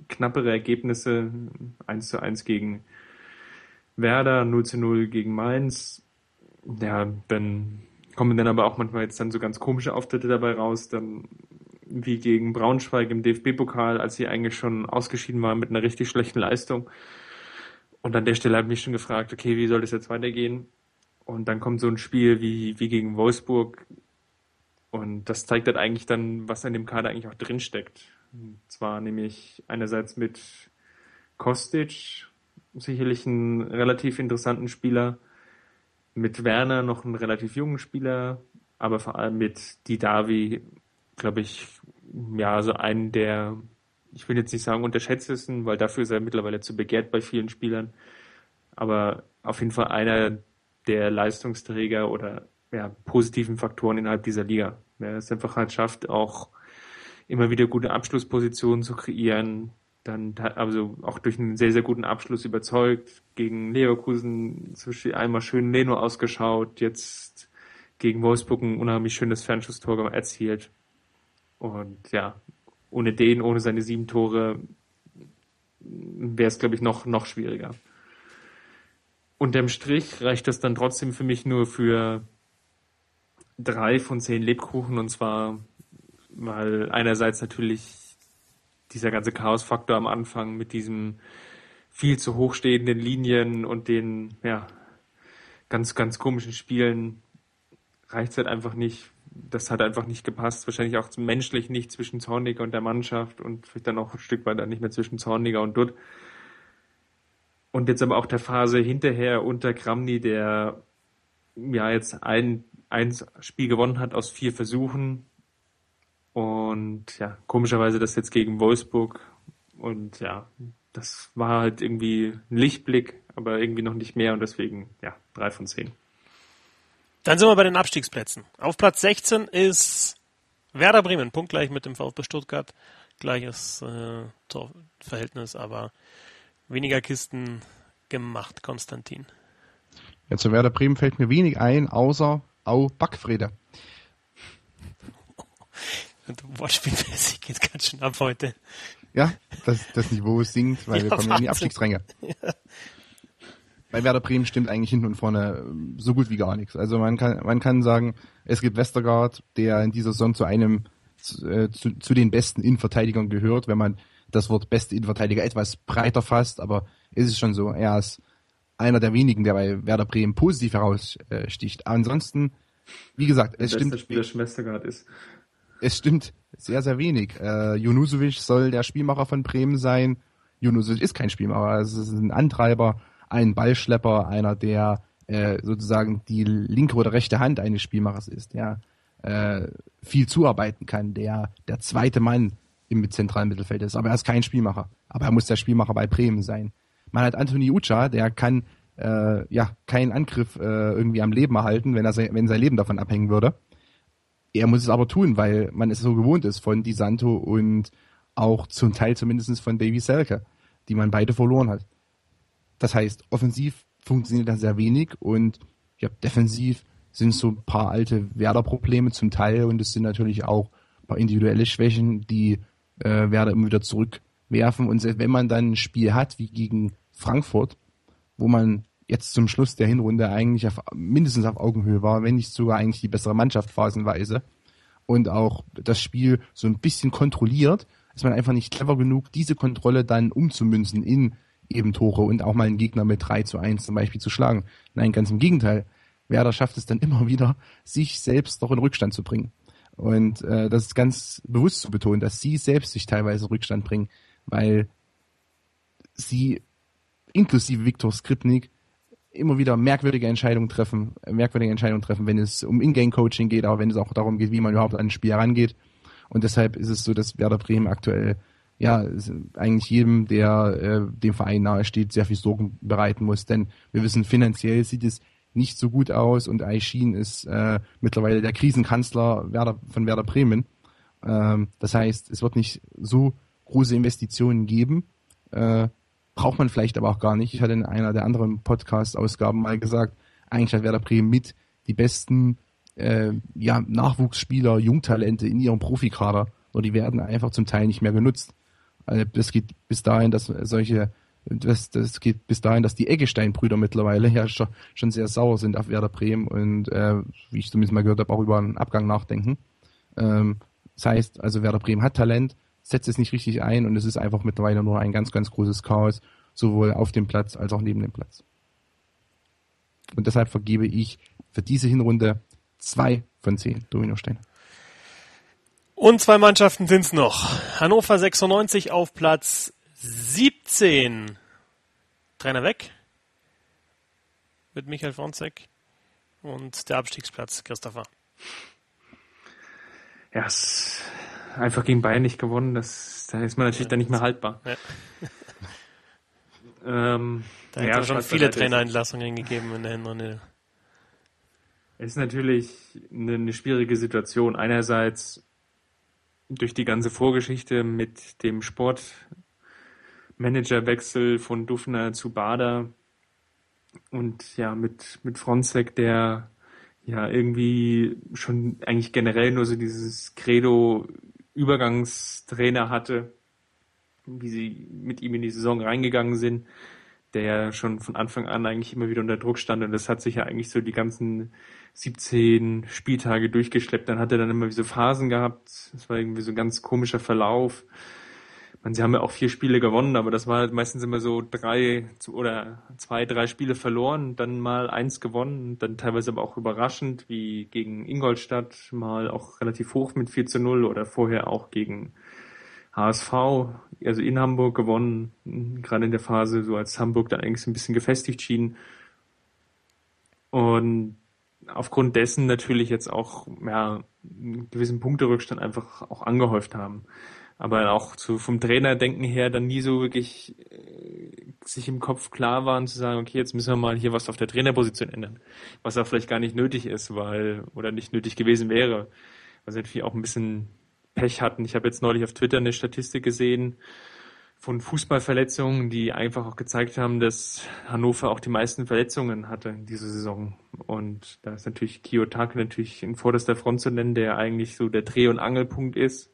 knappere Ergebnisse, 1:1 gegen Werder, 0:0 gegen Mainz. Ja, dann kommen dann aber auch manchmal jetzt dann so ganz komische Auftritte dabei raus, dann wie gegen Braunschweig im DFB-Pokal, als sie eigentlich schon ausgeschieden waren mit einer richtig schlechten Leistung. Und an der Stelle habe ich mich schon gefragt, okay, wie soll das jetzt weitergehen? Und dann kommt so ein Spiel wie gegen Wolfsburg. Und das zeigt halt eigentlich dann, was in dem Kader eigentlich auch drinsteckt. Und zwar nämlich einerseits mit Kostic, sicherlich einen relativ interessanten Spieler, mit Werner noch einen relativ jungen Spieler, aber vor allem mit Didavi, glaube ich, ja, so einen der, ich will jetzt nicht sagen unterschätztesten, weil dafür ist er mittlerweile zu begehrt bei vielen Spielern, aber auf jeden Fall einer der Leistungsträger oder ja, positiven Faktoren innerhalb dieser Liga. Wer es einfach halt schafft, auch immer wieder gute Abschlusspositionen zu kreieren, dann also auch durch einen sehr, sehr guten Abschluss überzeugt, gegen Leverkusen zwischen einmal schön Leno ausgeschaut, jetzt gegen Wolfsburg ein unheimlich schönes Fernschusstor erzielt. Und ja, ohne seine 7 Tore wäre es, glaube ich, noch schwieriger. Unterm Strich reicht das dann trotzdem für mich nur für 3 von 10 Lebkuchen, und zwar, weil einerseits natürlich dieser ganze Chaosfaktor am Anfang mit diesem viel zu hoch stehenden Linien und den, ja, ganz, ganz komischen Spielen reicht es halt einfach nicht. Das hat einfach nicht gepasst. Wahrscheinlich auch menschlich nicht zwischen Zorniger und der Mannschaft und vielleicht dann auch ein Stück weiter nicht mehr zwischen Zorniger und Dutt. Und jetzt aber auch der Phase hinterher unter Kramny, der ja jetzt ein Spiel gewonnen hat aus 4 Versuchen. Und ja, komischerweise das jetzt gegen Wolfsburg. Und ja, das war halt irgendwie ein Lichtblick, aber irgendwie noch nicht mehr. Und deswegen, ja, 3 von 10. Dann sind wir bei den Abstiegsplätzen. Auf Platz 16 ist Werder Bremen, punktgleich mit dem VfB Stuttgart. Gleiches Torverhältnis, aber weniger Kisten gemacht, Konstantin. Ja, zu Werder Bremen fällt mir wenig ein, außer Au Backfrede. Wortspielmäßig geht ganz schön ab heute. Ja, das Niveau sinkt, weil wir kommen ja in die Abstiegsränge. Ja. Bei Werder Bremen stimmt eigentlich hinten und vorne so gut wie gar nichts. Also man kann sagen, es gibt Westergaard, der in dieser Saison zu den besten Innenverteidigern gehört, wenn man das Wort beste Innenverteidiger etwas breiter fasst, aber es ist schon so, er ist einer der wenigen, der bei Werder Bremen positiv heraussticht. Ansonsten, wie gesagt, es stimmt. Der beste Spieler Westergaard ist. Es stimmt sehr, sehr wenig. Junusovic soll der Spielmacher von Bremen sein. Junusovic ist kein Spielmacher, es ist ein Antreiber, ein Ballschlepper, einer, der sozusagen die linke oder rechte Hand eines Spielmachers ist, der viel zuarbeiten kann, der zweite Mann im zentralen Mittelfeld ist. Aber er ist kein Spielmacher. Aber er muss der Spielmacher bei Bremen sein. Man hat Anthony Ucha, der kann keinen Angriff irgendwie am Leben erhalten, wenn sein Leben davon abhängen würde. Er muss es aber tun, weil man es so gewohnt ist von Di Santo und auch zum Teil zumindest von Davy Selke, die man beide verloren hat. Das heißt, offensiv funktioniert da sehr wenig und ja, defensiv sind so ein paar alte Werder-Probleme zum Teil und es sind natürlich auch ein paar individuelle Schwächen, die Werder immer wieder zurückwerfen. Und selbst wenn man dann ein Spiel hat wie gegen Frankfurt, wo man jetzt zum Schluss der Hinrunde eigentlich mindestens auf Augenhöhe war, wenn nicht sogar eigentlich die bessere Mannschaft phasenweise und auch das Spiel so ein bisschen kontrolliert, ist man einfach nicht clever genug, diese Kontrolle dann umzumünzen in eben Tore und auch mal einen Gegner mit 3:1 zum Beispiel zu schlagen. Nein, ganz im Gegenteil. Werder schafft es dann immer wieder, sich selbst doch in Rückstand zu bringen. Und das ist ganz bewusst zu betonen, dass sie selbst sich teilweise in Rückstand bringen, weil sie inklusive Viktor Skripnik immer wieder merkwürdige Entscheidungen treffen, wenn es um Ingame-Coaching geht, aber wenn es auch darum geht, wie man überhaupt an ein Spiel herangeht. Und deshalb ist es so, dass Werder Bremen aktuell eigentlich jedem, der dem Verein nahesteht, sehr viel Sorgen bereiten muss. Denn wir wissen, finanziell sieht es nicht so gut aus und Aishin ist mittlerweile der Krisenkanzler von Werder Bremen. Das heißt, es wird nicht so große Investitionen geben. Braucht man vielleicht aber auch gar nicht. Ich hatte in einer der anderen Podcast-Ausgaben mal gesagt, eigentlich hat Werder Bremen mit die besten Nachwuchsspieler, Jungtalente in ihrem Profikader. Nur die werden einfach zum Teil nicht mehr genutzt. Das geht bis dahin, dass das geht bis dahin, dass die Eggestein-Brüder mittlerweile ja schon sehr sauer sind auf Werder Bremen und wie ich zumindest mal gehört habe, auch über einen Abgang nachdenken. Das heißt, also Werder Bremen hat Talent, setzt es nicht richtig ein und es ist einfach mittlerweile nur ein ganz, ganz großes Chaos, sowohl auf dem Platz als auch neben dem Platz. Und deshalb vergebe ich für diese Hinrunde 2 von 10 Dominosteine. Und 2 Mannschaften sind's noch. Hannover 96 auf Platz 17. Trainer weg mit Michael Fronzek und der Abstiegsplatz Christopher. Ja, einfach gegen Bayern nicht gewonnen, da ist man natürlich dann nicht mehr haltbar. Ja. Da hat es schon viele Trainerentlassungen gegeben in der Hinrunde. Es ist natürlich eine schwierige Situation. Einerseits durch die ganze Vorgeschichte mit dem Sportmanagerwechsel von Dufner zu Bader und ja mit Fronzek, der ja irgendwie schon eigentlich generell nur so dieses Credo Übergangstrainer hatte, wie sie mit ihm in die Saison reingegangen sind, der ja schon von Anfang an eigentlich immer wieder unter Druck stand und das hat sich ja eigentlich so die ganzen 17 Spieltage durchgeschleppt. Dann hat er dann immer wie so Phasen gehabt. Das war irgendwie so ein ganz komischer Verlauf. Sie haben ja auch 4 Spiele gewonnen, aber das war halt meistens immer so 3 oder 2, 3 Spiele verloren, dann mal 1 gewonnen, dann teilweise aber auch überraschend, wie gegen Ingolstadt, mal auch relativ hoch mit 4:0 oder vorher auch gegen HSV, also in Hamburg gewonnen, gerade in der Phase, so als Hamburg dann eigentlich so ein bisschen gefestigt schien. Und aufgrund dessen natürlich jetzt auch einen gewissen Punkterückstand einfach auch angehäuft haben. Aber auch vom Trainerdenken her dann nie so wirklich sich im Kopf klar waren zu sagen, okay, jetzt müssen wir mal hier was auf der Trainerposition ändern. Was auch vielleicht gar nicht nötig ist, oder nicht nötig gewesen wäre. Weil sie natürlich auch ein bisschen Pech hatten. Ich habe jetzt neulich auf Twitter eine Statistik gesehen von Fußballverletzungen, die einfach auch gezeigt haben, dass Hannover auch die meisten Verletzungen hatte in dieser Saison. Und da ist natürlich Kiyotake natürlich in vorderster Front zu nennen, der eigentlich so der Dreh- und Angelpunkt ist.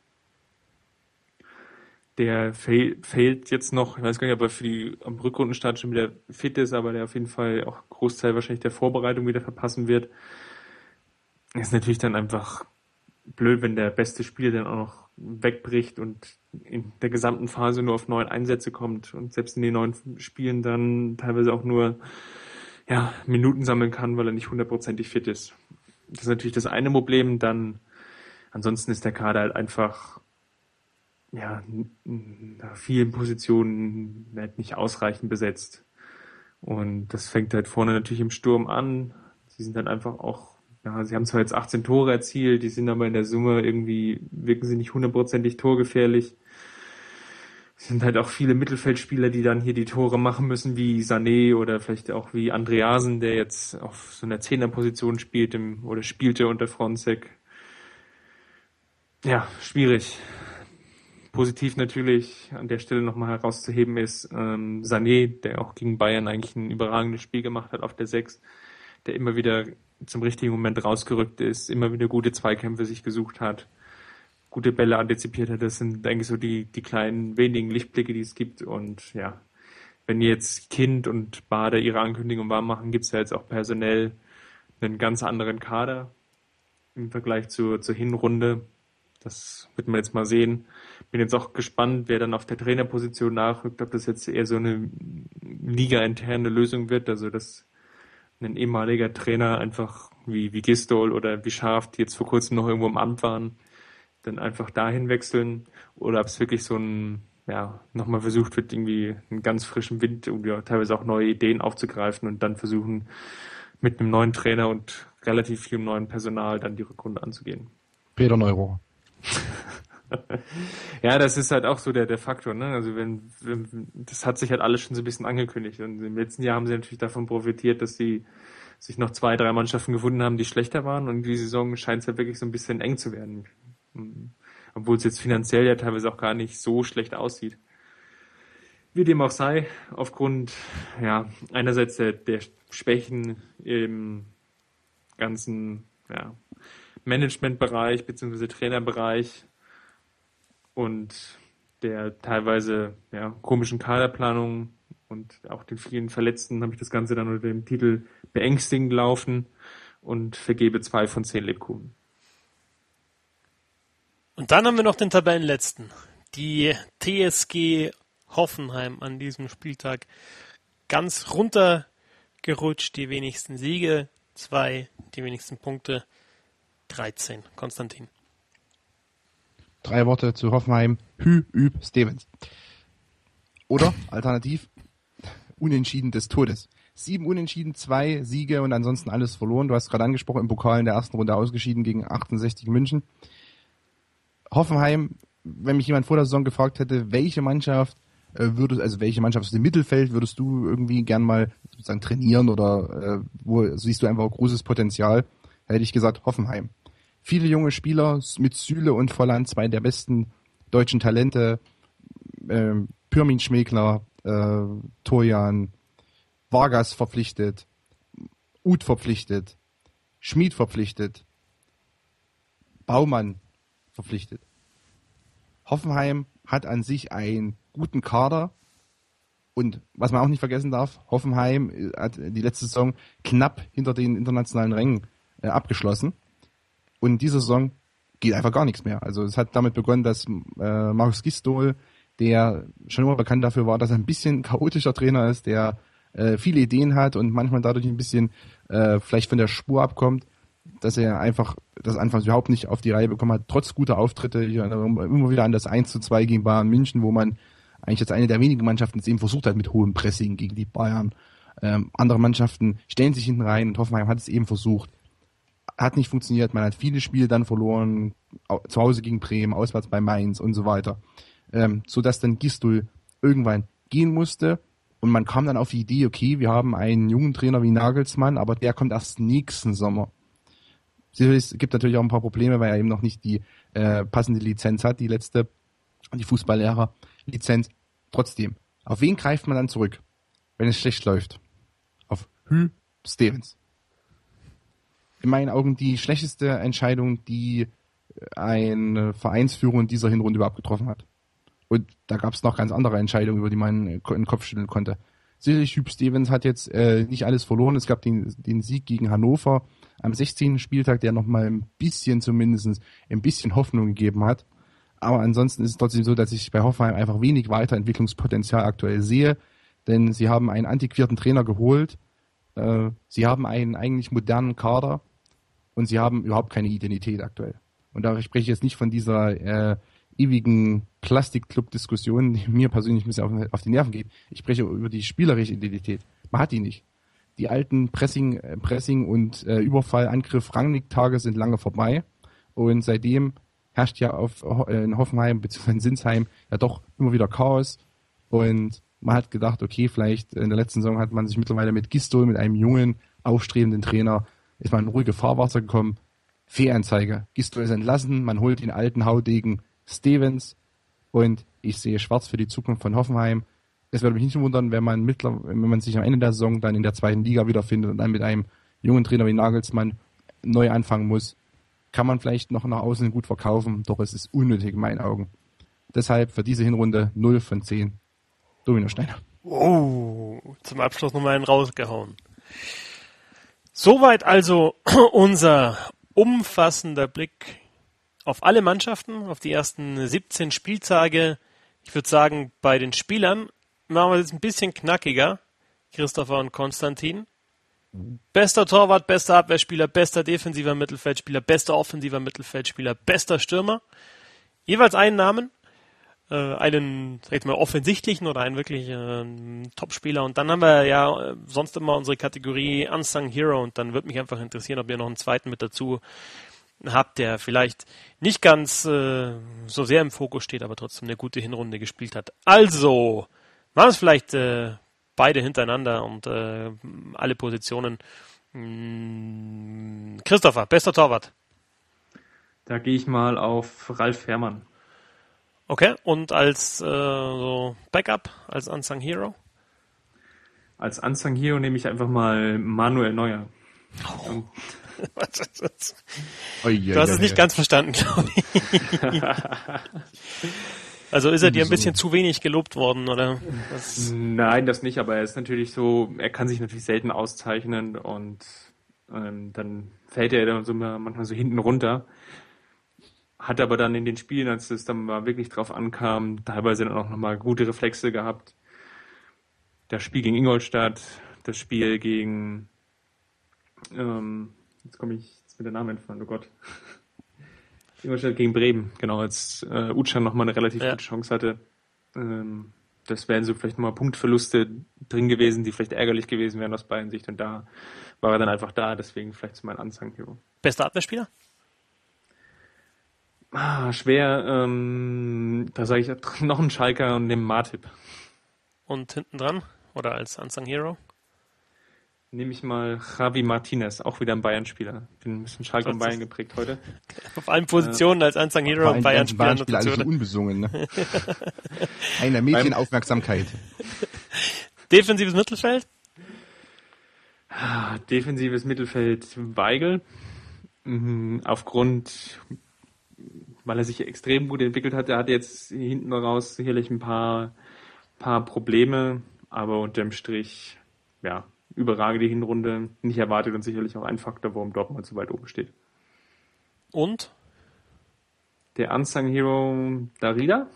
Der fehlt jetzt noch, ich weiß gar nicht, ob er am Rückrundenstart schon wieder fit ist, aber der auf jeden Fall auch Großteil wahrscheinlich der Vorbereitung wieder verpassen wird. Ist natürlich dann einfach blöd, wenn der beste Spieler dann auch noch wegbricht und in der gesamten Phase nur auf 9 Einsätze kommt und selbst in den 9 Spielen dann teilweise auch nur Minuten sammeln kann, weil er nicht 100%ig fit ist. Das ist natürlich das eine Problem. Dann ansonsten ist der Kader halt einfach nach vielen Positionen nicht ausreichend besetzt. Und das fängt halt vorne natürlich im Sturm an. Sie sind dann einfach auch, sie haben zwar jetzt 18 Tore erzielt, die sind aber in der Summe wirken sie nicht 100%ig torgefährlich. Es sind halt auch viele Mittelfeldspieler, die dann hier die Tore machen müssen, wie Sané oder vielleicht auch wie Andreasen, der jetzt auf so einer 10er-Position spielte unter Fronzek. Ja, schwierig. Positiv natürlich an der Stelle nochmal herauszuheben ist Sané, der auch gegen Bayern eigentlich ein überragendes Spiel gemacht hat auf der 6, der immer wieder zum richtigen Moment rausgerückt ist, immer wieder gute Zweikämpfe sich gesucht hat, gute Bälle antizipiert hat. Das sind eigentlich so die kleinen wenigen Lichtblicke, die es gibt. Und ja, wenn jetzt Kind und Bader ihre Ankündigung warm machen, gibt es ja jetzt auch personell einen ganz anderen Kader im Vergleich zur Hinrunde. Das wird man jetzt mal sehen. Bin jetzt auch gespannt, wer dann auf der Trainerposition nachrückt, ob das jetzt eher so eine ligainterne Lösung wird, also dass ein ehemaliger Trainer einfach wie Gistol oder wie Scharf, die jetzt vor kurzem noch irgendwo im Amt waren, dann einfach dahin wechseln, oder ob es wirklich so nochmal versucht wird, irgendwie einen ganz frischen Wind, irgendwie auch teilweise auch neue Ideen aufzugreifen und dann versuchen, mit einem neuen Trainer und relativ viel neuen Personal dann die Rückrunde anzugehen. Peter Neurohr. Ja, das ist halt auch so der Faktor, ne? Also das hat sich halt alles schon so ein bisschen angekündigt. Und im letzten Jahr haben sie natürlich davon profitiert, dass sie sich noch 2, 3 Mannschaften gefunden haben, die schlechter waren. Und die Saison scheint es ja wirklich so ein bisschen eng zu werden. Obwohl es jetzt finanziell ja teilweise auch gar nicht so schlecht aussieht. Wie dem auch sei, aufgrund einerseits der Schwächen im ganzen Managementbereich bzw. Trainerbereich und der teilweise komischen Kaderplanung und auch den vielen Verletzten habe ich das Ganze dann unter dem Titel beängstigend laufen und vergebe 2 von 10 Lebkuchen. Und dann haben wir noch den Tabellenletzten. Die TSG Hoffenheim an diesem Spieltag ganz runtergerutscht. Die wenigsten Siege, 2, die wenigsten Punkte, 13. Konstantin. 3 Worte zu Hoffenheim. Stevens. Oder alternativ Unentschieden des Todes. 7 Unentschieden, 2 Siege und ansonsten alles verloren. Du hast gerade angesprochen, im Pokal in der ersten Runde ausgeschieden gegen 1860 München. Hoffenheim, wenn mich jemand vor der Saison gefragt hätte, welche Mannschaft aus dem Mittelfeld würdest du irgendwie gern mal sozusagen trainieren oder wo siehst du einfach großes Potenzial, hätte ich gesagt Hoffenheim. Viele junge Spieler mit Süle und Volland, 2 der besten deutschen Talente, Pirmin Schmegler, Torjan, Vargas verpflichtet, Uth verpflichtet, Schmid verpflichtet, Baumann verpflichtet. Hoffenheim hat an sich einen guten Kader und was man auch nicht vergessen darf, Hoffenheim hat die letzte Saison knapp hinter den internationalen Rängen abgeschlossen und diese Saison geht einfach gar nichts mehr. Also es hat damit begonnen, dass Markus Gisdol, der schon immer bekannt dafür war, dass er ein bisschen chaotischer Trainer ist, der viele Ideen hat und manchmal dadurch ein bisschen vielleicht von der Spur abkommt, dass er einfach das anfangs überhaupt nicht auf die Reihe bekommen hat, trotz guter Auftritte. Ich erinnere immer wieder an das 1:2 gegen Bayern München, wo man eigentlich jetzt eine der wenigen Mannschaften es eben versucht hat mit hohem Pressing gegen die Bayern. Andere Mannschaften stellen sich hinten rein und Hoffenheim hat es eben versucht. Hat nicht funktioniert, man hat viele Spiele dann verloren, zu Hause gegen Bremen, auswärts bei Mainz und so weiter. Sodass dann Gisdol irgendwann gehen musste und man kam dann auf die Idee, okay, wir haben einen jungen Trainer wie Nagelsmann, aber der kommt erst nächsten Sommer. Es gibt natürlich auch ein paar Probleme, weil er eben noch nicht die passende Lizenz hat, die Fußballlehrer-Lizenz. Trotzdem, auf wen greift man dann zurück, wenn es schlecht läuft? Auf Stevens. In meinen Augen die schlechteste Entscheidung, die eine Vereinsführung in dieser Hinrunde überhaupt getroffen hat. Und da gab es noch ganz andere Entscheidungen, über die man in den Kopf schütteln konnte. Sicherlich, Hüb Stevens hat jetzt nicht alles verloren. Es gab den Sieg gegen Hannover am 16. Spieltag, der nochmal ein bisschen Hoffnung gegeben hat. Aber ansonsten ist es trotzdem so, dass ich bei Hoffenheim einfach wenig Weiterentwicklungspotenzial aktuell sehe. Denn sie haben einen antiquierten Trainer geholt. Sie haben einen eigentlich modernen Kader. Und sie haben überhaupt keine Identität aktuell. Und da spreche ich jetzt nicht von dieser ewigen Plastikclub-Diskussion, die mir persönlich ein bisschen auf die Nerven geht. Ich spreche über die spielerische Identität. Man hat die nicht. Die alten Pressing und Überfall, Angriff, Rangnick-Tage sind lange vorbei. Und seitdem herrscht ja in Hoffenheim bzw. in Sinsheim ja doch immer wieder Chaos. Und man hat gedacht, okay, vielleicht in der letzten Saison hat man sich mittlerweile mit Gisdol, mit einem jungen, aufstrebenden Trainer, ist man in ruhige Fahrwasser gekommen. Fehlanzeige. Gisdol ist entlassen, man holt den alten Haudegen Stevens und ich sehe schwarz für die Zukunft von Hoffenheim. Es würde mich nicht wundern, wenn man sich am Ende der Saison dann in der 2. Liga wiederfindet und dann mit einem jungen Trainer wie Nagelsmann neu anfangen muss. Kann man vielleicht noch nach außen gut verkaufen, doch es ist unnötig in meinen Augen. Deshalb für diese Hinrunde 0 von 10. Dominosteiner. Oh, zum Abschluss nochmal einen rausgehauen. Soweit also unser umfassender Blick auf alle Mannschaften, auf die ersten 17 Spieltage. Ich würde sagen, bei den Spielern machen wir es ein bisschen knackiger. Christopher und Konstantin. Bester Torwart, bester Abwehrspieler, bester defensiver Mittelfeldspieler, bester offensiver Mittelfeldspieler, bester Stürmer. Jeweils einen Namen. Einen, sag ich mal, offensichtlichen oder einen wirklich Topspieler. Und dann haben wir ja sonst immer unsere Kategorie Unsung Hero. Und dann würde mich einfach interessieren, ob ihr noch einen zweiten mit dazu habt, der vielleicht nicht ganz so sehr im Fokus steht, aber trotzdem eine gute Hinrunde gespielt hat. Also, machen es vielleicht beide hintereinander und alle Positionen. Christopher, bester Torwart. Da gehe ich mal auf Ralf Fährmann. Okay, und als so Backup, als Unsung Hero? Als Unsung Hero nehme ich einfach mal Manuel Neuer. Oh. Du hast es nicht ganz verstanden, glaube ich. Also ist er dir ein bisschen zu wenig gelobt worden, oder? Nein, das nicht, aber er ist natürlich so, er kann sich natürlich selten auszeichnen und dann fällt er dann so manchmal so hinten runter. Hat aber dann in den Spielen, als es dann mal wirklich drauf ankam, teilweise dann auch nochmal gute Reflexe gehabt. Das Spiel gegen Ingolstadt, das Spiel gegen, jetzt mit der Name entfallen, oh Gott. Ingolstadt gegen Bremen, genau, als Ucan nochmal eine relativ gute Chance hatte. Das wären so vielleicht nochmal Punktverluste drin gewesen, die vielleicht ärgerlich gewesen wären aus beiden Sicht. Und da war er dann einfach da, deswegen vielleicht so mein Unsung-Hero. Bester Abwehrspieler? Schwer. Da sage ich noch einen Schalker und nehme Martip. Und hinten dran? Oder als Unsung Hero? Nehme ich mal Javi Martinez, auch wieder ein Bayern-Spieler. Bin ein bisschen Schalke und Bayern geprägt heute. Auf allen Positionen als Unsung Hero und Bayern-Spieler. Bayern-Spieler, alles so unbesungen, ne? Einer Mädchenaufmerksamkeit. Defensives Mittelfeld? Defensives Mittelfeld Weigl. Weil er sich extrem gut entwickelt hat. Er hat jetzt hinten raus sicherlich ein paar Probleme, aber unterm Strich, ja, überragende Hinrunde, nicht erwartet und sicherlich auch ein Faktor, warum Dortmund so weit oben steht. Und? Der Unsung Hero Darida.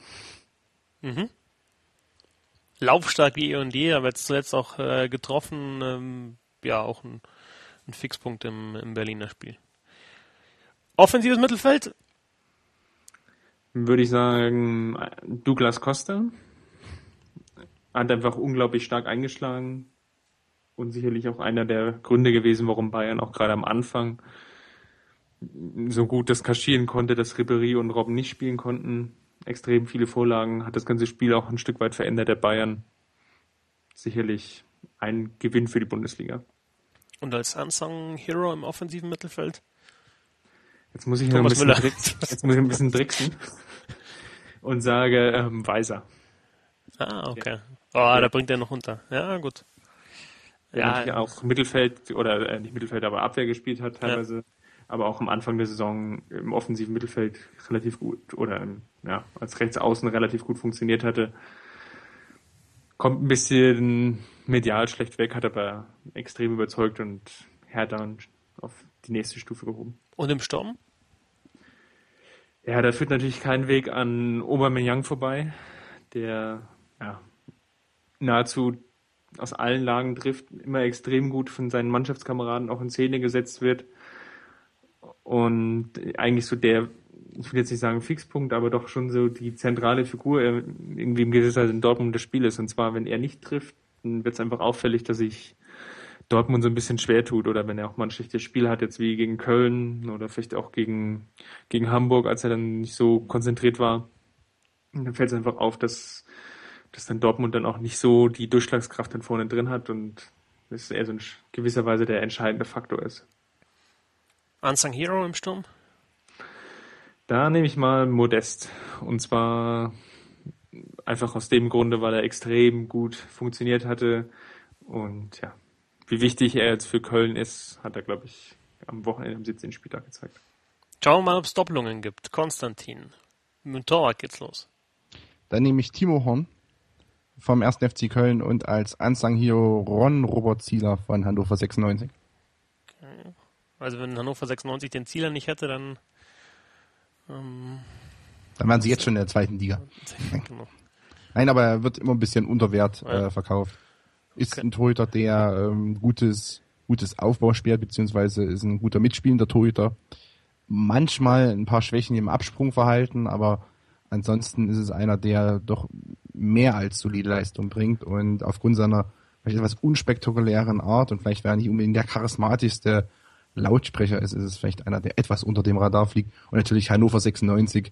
Laufstark wie eh und je, aber jetzt zuletzt auch getroffen, auch ein Fixpunkt im Berliner Spiel. Offensives Mittelfeld? Würde ich sagen, Douglas Costa. Hat einfach unglaublich stark eingeschlagen und sicherlich auch einer der Gründe gewesen, warum Bayern auch gerade am Anfang so gut das kaschieren konnte, dass Ribéry und Robben nicht spielen konnten. Extrem viele Vorlagen, hat das ganze Spiel auch ein Stück weit verändert, der Bayern. Sicherlich ein Gewinn für die Bundesliga. Und als Unsung Hero im offensiven Mittelfeld? Jetzt muss ich ein bisschen tricksen und sage Weiser. Okay. Da bringt er noch unter. Ja, gut. Ja, auch Mittelfeld oder nicht Mittelfeld, aber Abwehr gespielt hat teilweise, aber auch am Anfang der Saison im offensiven Mittelfeld relativ gut oder als Rechtsaußen relativ gut funktioniert hatte. Kommt ein bisschen medial schlecht weg, hat aber extrem überzeugt und Hertha auf die nächste Stufe gehoben. Und im Sturm? Ja, da führt natürlich kein Weg an Aubameyang vorbei, der nahezu aus allen Lagen trifft, immer extrem gut von seinen Mannschaftskameraden auch in Szene gesetzt wird und eigentlich so der, ich will jetzt nicht sagen Fixpunkt, aber doch schon so die zentrale Figur irgendwie im gewisser Sinne in Dortmund des Spiels. Und zwar, wenn er nicht trifft, dann wird es einfach auffällig, dass sich Dortmund so ein bisschen schwer tut oder wenn er auch mal ein schlechtes Spiel hat, jetzt wie gegen Köln oder vielleicht auch gegen Hamburg, als er dann nicht so konzentriert war. Und dann fällt es einfach auf, dass dann Dortmund dann auch nicht so die Durchschlagskraft dann vorne drin hat und das eher so in gewisser Weise der entscheidende Faktor ist. Unsung Hero im Sturm? Da nehme ich mal Modest. Und zwar einfach aus dem Grunde, weil er extrem gut funktioniert hatte. Und ja, wie wichtig er jetzt für Köln ist, hat er, glaube ich, am Wochenende am 17. Spieltag gezeigt. Schauen wir mal, ob es Doppelungen gibt. Konstantin. Mit dem Torwart geht's los. Dann nehme ich Timo Horn vom 1. FC Köln und als Unsung Hero Ron Robert Zieler von Hannover 96. Okay. Also wenn Hannover 96 den Zieler nicht hätte, dann waren sie jetzt schon in der zweiten Liga. Genau. Nein, aber er wird immer ein bisschen unter Wert verkauft. Ist ein Torhüter, der gutes Aufbauspiel hat, beziehungsweise ist ein guter mitspielender Torhüter. Manchmal ein paar Schwächen im Absprungverhalten, aber ansonsten ist es einer, der doch mehr als solide Leistung bringt und aufgrund seiner vielleicht etwas unspektakulären Art und vielleicht, weil er nicht unbedingt der charismatischste Lautsprecher ist es vielleicht einer, der etwas unter dem Radar fliegt. Und natürlich Hannover 96,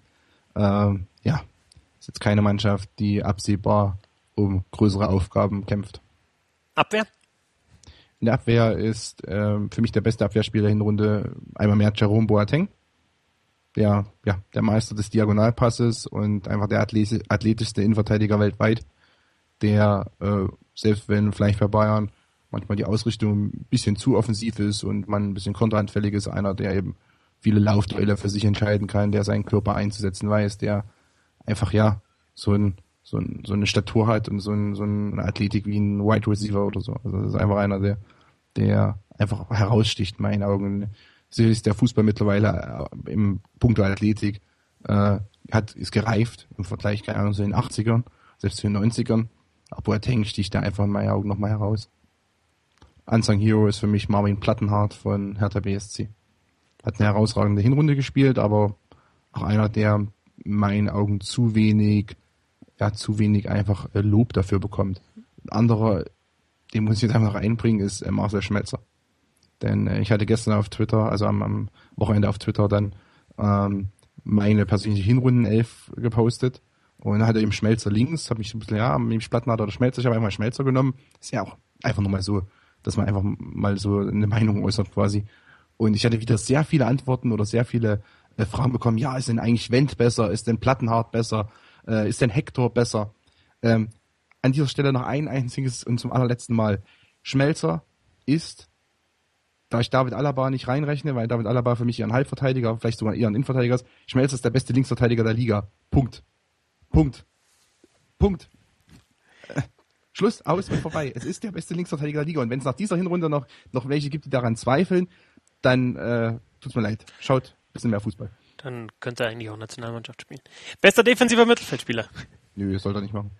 ist jetzt keine Mannschaft, die absehbar um größere Aufgaben kämpft. Abwehr? In der Abwehr ist für mich der beste Abwehrspieler der Hinrunde einmal mehr Jerome Boateng. Der Meister des Diagonalpasses und einfach der athletischste Innenverteidiger weltweit, der, selbst wenn vielleicht bei Bayern manchmal die Ausrichtung ein bisschen zu offensiv ist und man ein bisschen konteranfällig ist, einer, der eben viele Laufduelle für sich entscheiden kann, der seinen Körper einzusetzen weiß, der einfach, so eine Statur hat und so eine Athletik wie ein Wide Receiver oder so. Also das ist einfach einer, der einfach heraussticht in meinen Augen. So ist der Fußball mittlerweile im Punkt der Athletik ist gereift im Vergleich, keine Ahnung, so in den 80ern, selbst zu den 90ern. Aber Boateng sticht da einfach in meinen Augen nochmal heraus. Unsung Hero ist für mich Marvin Plattenhardt von Hertha BSC. Hat eine herausragende Hinrunde gespielt, aber auch einer, der in meinen Augen zu wenig einfach Lob dafür bekommt. Ein anderer, den muss ich jetzt einfach einbringen, ist Marcel Schmelzer. Denn ich hatte gestern auf Twitter, also am Wochenende auf Twitter dann meine persönliche Hinrundenelf gepostet und dann hat er eben Schmelzer links, habe mich so ein bisschen, nehme ich Plattenhardt oder Schmelzer, ich habe einfach Schmelzer genommen. Ist ja auch einfach nur mal so, dass man einfach mal so eine Meinung äußert quasi. Und ich hatte wieder sehr viele Antworten oder sehr viele Fragen bekommen, ja, ist denn eigentlich Wendt besser, ist denn Plattenhardt besser, ist denn Hector besser? An dieser Stelle noch ein einziges und zum allerletzten Mal. Schmelzer ist, da ich David Alaba nicht reinrechne, weil David Alaba für mich eher ein Halbverteidiger, vielleicht sogar eher ein Innenverteidiger ist, Schmelzer ist der beste Linksverteidiger der Liga. Punkt. Schluss, aus und vorbei. Es ist der beste Linksverteidiger der Liga. Und wenn es nach dieser Hinrunde noch welche gibt, die daran zweifeln, dann tut's mir leid. Schaut ein bisschen mehr Fußball. Dann könnte er eigentlich auch Nationalmannschaft spielen. Bester defensiver Mittelfeldspieler. Nö, das soll er nicht machen.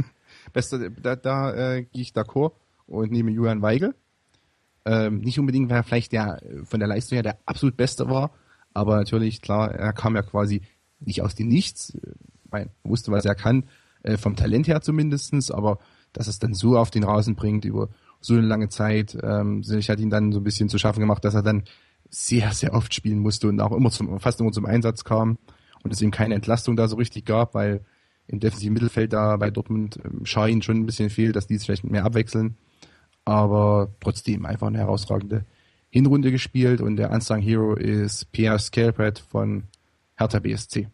Da gehe ich d'accord und nehme Julian Weigl. Nicht unbedingt, weil er vielleicht von der Leistung her der absolut Beste war, aber natürlich, klar, er kam ja quasi nicht aus dem Nichts, man wusste, was er kann, vom Talent her zumindestens, aber dass es dann so auf den Rasen bringt über so eine lange Zeit, ich hat ihn dann so ein bisschen zu schaffen gemacht, dass er dann sehr, sehr oft spielen musste und auch fast immer zum Einsatz kam und es ihm keine Entlastung da so richtig gab, weil im defensiven Mittelfeld da bei Dortmund Schein schon ein bisschen fehlt, dass die es vielleicht mehr abwechseln. Aber trotzdem einfach eine herausragende Hinrunde gespielt und der Unsung Hero ist Pierre Skelbrett von Hertha BSC.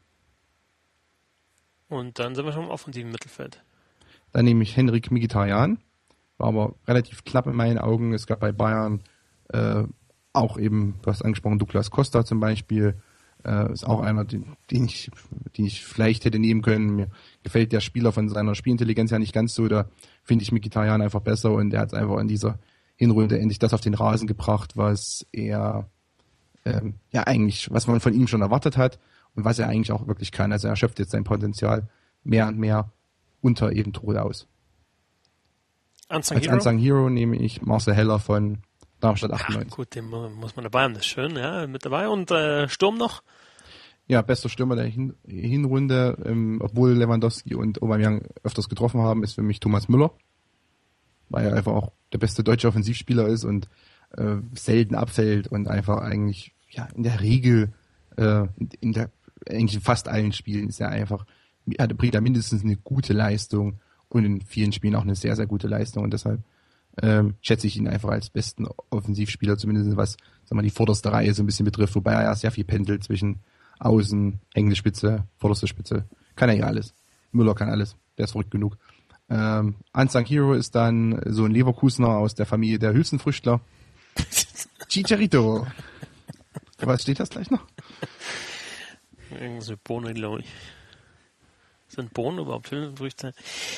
Und dann sind wir schon im offensiven Mittelfeld. Dann nehme ich Henrik Mkhitaryan, war aber relativ knapp in meinen Augen. Es gab bei Bayern auch eben, du hast angesprochen, Douglas Costa zum Beispiel, ist auch einer, den ich vielleicht hätte nehmen können. Mir gefällt der Spieler von seiner Spielintelligenz ja nicht ganz so, da finde ich Mkhitaryan einfach besser und er hat einfach in dieser Hinrunde endlich das auf den Rasen gebracht, was er eigentlich, was man von ihm schon erwartet hat und was er eigentlich auch wirklich kann. Also er schöpft jetzt sein Potenzial mehr und mehr unter eben Tode aus. Als Unsung Hero nehme ich Marcel Heller von Darmstadt 98. Ja, gut, den muss man dabei haben, das ist schön, ja, mit dabei. Und Sturm noch? Ja, bester Stürmer der Hinrunde, obwohl Lewandowski und Aubameyang öfters getroffen haben, ist für mich Thomas Müller, weil er einfach auch der beste deutsche Offensivspieler ist und selten abfällt und einfach eigentlich in der Regel eigentlich in fast allen Spielen ist er einfach, bringt er mindestens eine gute Leistung und in vielen Spielen auch eine sehr, sehr gute Leistung und deshalb schätze ich ihn einfach als besten Offensivspieler, zumindest was die vorderste Reihe so ein bisschen betrifft, wobei er ja sehr viel pendelt zwischen Außen, englische Spitze, vorderste Spitze. Kann er ja alles. Müller kann alles. Der ist verrückt genug. Unsung Hero ist dann so ein Leverkusener aus der Familie der Hülsenfrüchtler. Chicharito. Für was steht das gleich noch? Irgendeine Bohne, glaube ich. Sind Bohnen überhaupt Hülsenfrüchte?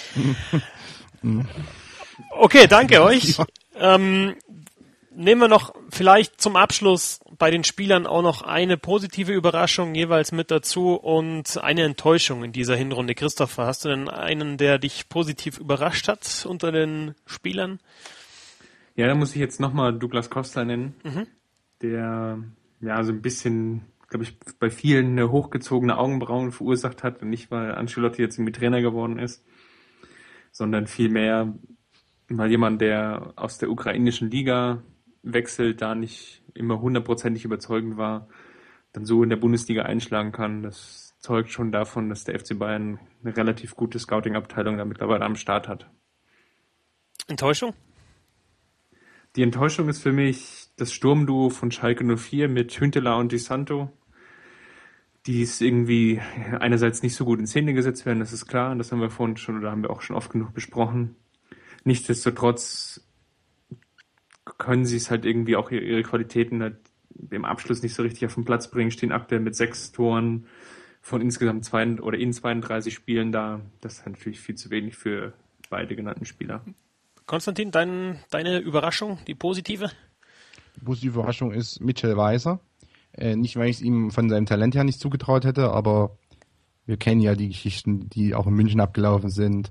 Okay, danke euch. Nehmen wir noch vielleicht zum Abschluss bei den Spielern auch noch eine positive Überraschung jeweils mit dazu und eine Enttäuschung in dieser Hinrunde. Christopher, hast du denn einen, der dich positiv überrascht hat unter den Spielern? Ja, da muss ich jetzt nochmal Douglas Costa nennen, der so ein bisschen, glaube ich, bei vielen eine hochgezogene Augenbrauen verursacht hat und nicht, weil Ancelotti jetzt irgendwie Trainer geworden ist, sondern vielmehr, weil jemand, der aus der ukrainischen Liga wechselt, da nicht immer 100%ig überzeugend war, dann so in der Bundesliga einschlagen kann. Das zeugt schon davon, dass der FC Bayern eine relativ gute Scouting-Abteilung da mittlerweile am Start hat. Enttäuschung? Die Enttäuschung ist für mich das Sturmduo von Schalke 04 mit Hünteler und Di Santo. Die ist irgendwie einerseits nicht so gut in Szene gesetzt werden, das ist klar, und das haben wir vorhin schon oder haben wir auch schon oft genug besprochen. Nichtsdestotrotz können sie es halt irgendwie auch ihre Qualitäten halt im Abschluss nicht so richtig auf den Platz bringen, stehen aktuell mit 6 Toren von insgesamt 32 Spielen da. Das ist natürlich viel zu wenig für beide genannten Spieler. Konstantin, deine Überraschung, die positive? Die positive Überraschung ist Mitchell Weiser. Nicht, weil ich es ihm von seinem Talent her nicht zugetraut hätte, aber wir kennen ja die Geschichten, die auch in München abgelaufen sind.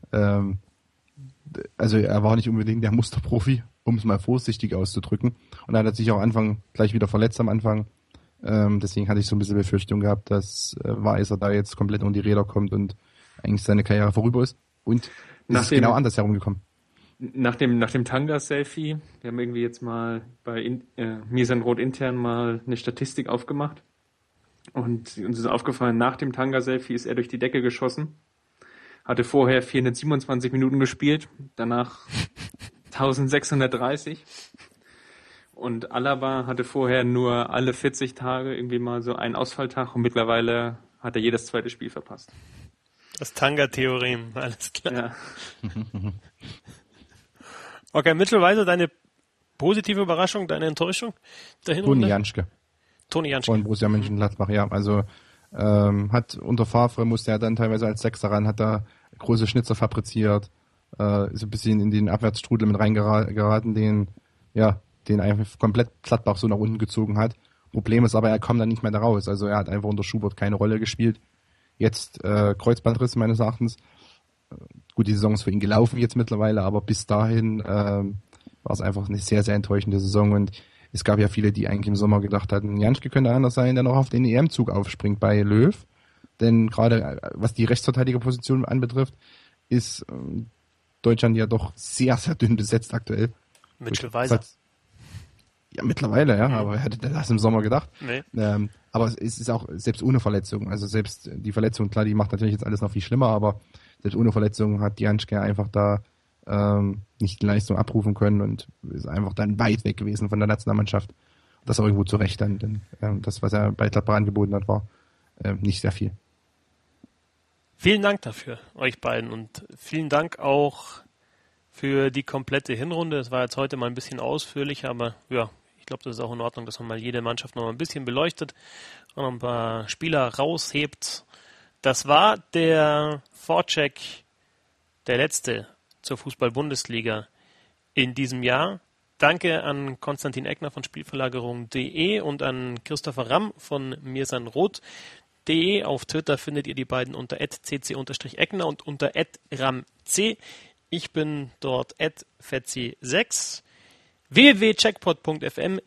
Also er war nicht unbedingt der Musterprofi, um es mal vorsichtig auszudrücken. Und er hat sich auch gleich wieder verletzt am Anfang. Deswegen hatte ich so ein bisschen Befürchtung gehabt, dass Weiser da jetzt komplett unter die Räder kommt und eigentlich seine Karriere vorüber ist. Und es ist genau anders herumgekommen. Nach dem Tanga-Selfie, wir haben irgendwie jetzt mal bei Mirsanrot intern mal eine Statistik aufgemacht. Und uns ist aufgefallen, nach dem Tanga-Selfie ist er durch die Decke geschossen. Hatte vorher 427 Minuten gespielt, danach 1630. Und Alaba hatte vorher nur alle 40 Tage irgendwie mal so einen Ausfalltag und mittlerweile hat er jedes zweite Spiel verpasst. Das Tanga-Theorem, alles klar. Ja. Okay, mittlerweile deine positive Überraschung, deine Enttäuschung der Hinrunde? Toni Janschke. Von Borussia Mönchengladbach, ja. Also hat unter Favre musste er dann teilweise als Sechser ran, hat da große Schnitzer fabriziert, ist ein bisschen in den Abwärtsstrudel mit reingeraten, den einfach komplett Gladbach so nach unten gezogen hat. Problem ist aber, er kam dann nicht mehr da raus. Also er hat einfach unter Schubert keine Rolle gespielt. Jetzt Kreuzbandriss meines Erachtens. Gut, die Saison ist für ihn gelaufen jetzt mittlerweile, aber bis dahin war es einfach eine sehr, sehr enttäuschende Saison und es gab ja viele, die eigentlich im Sommer gedacht hatten, Janschke könnte einer sein, der noch auf den EM-Zug aufspringt bei Löw. Denn gerade was die Rechtsverteidigerposition anbetrifft, ist Deutschland ja doch sehr, sehr dünn besetzt aktuell. Mitchell Weiser. Ja, mittlerweile, ja, aber wer hätte das im Sommer gedacht? Nee. Aber es ist auch, selbst ohne Verletzung, also selbst die Verletzung, klar, die macht natürlich jetzt alles noch viel schlimmer, aber selbst ohne Verletzung hat Janschke einfach da nicht die Leistung abrufen können und ist einfach dann weit weg gewesen von der Nationalmannschaft. Das auch irgendwo zu Recht dann, denn das, was er bei Gladbach angeboten hat, war nicht sehr viel. Vielen Dank dafür, euch beiden, und vielen Dank auch für die komplette Hinrunde. Es war jetzt heute mal ein bisschen ausführlicher, aber ja, ich glaube, das ist auch in Ordnung, dass man mal jede Mannschaft noch mal ein bisschen beleuchtet und noch ein paar Spieler raushebt. Das war der Vorcheck, der letzte zur Fußball-Bundesliga in diesem Jahr. Danke an Konstantin Eckner von Spielverlagerung.de und an Christopher Ramm von mirsanrot.de. Auf Twitter findet ihr die beiden unter @cc_eckner und unter @ramc. Ich bin dort @fetzi6. www.checkpot.fm,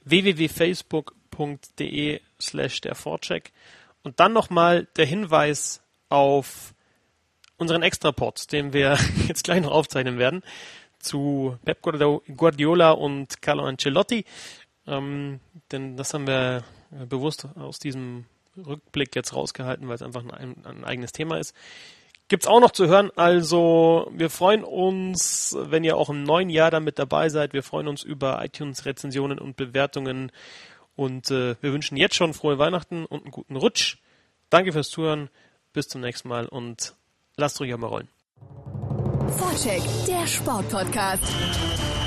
www.facebook.de/der Vorcheck. Und dann nochmal der Hinweis auf unseren Extrapod, den wir jetzt gleich noch aufzeichnen werden, zu Pep Guardiola und Carlo Ancelotti. Denn das haben wir bewusst aus diesem Rückblick jetzt rausgehalten, weil es einfach ein eigenes Thema ist. Gibt's auch noch zu hören, also wir freuen uns, wenn ihr auch im neuen Jahr dann mit dabei seid. Wir freuen uns über iTunes-Rezensionen und Bewertungen und wir wünschen jetzt schon frohe Weihnachten und einen guten Rutsch. Danke fürs Zuhören, bis zum nächsten Mal und lasst ruhig einmal rollen. Vorcheck, der Sportpodcast.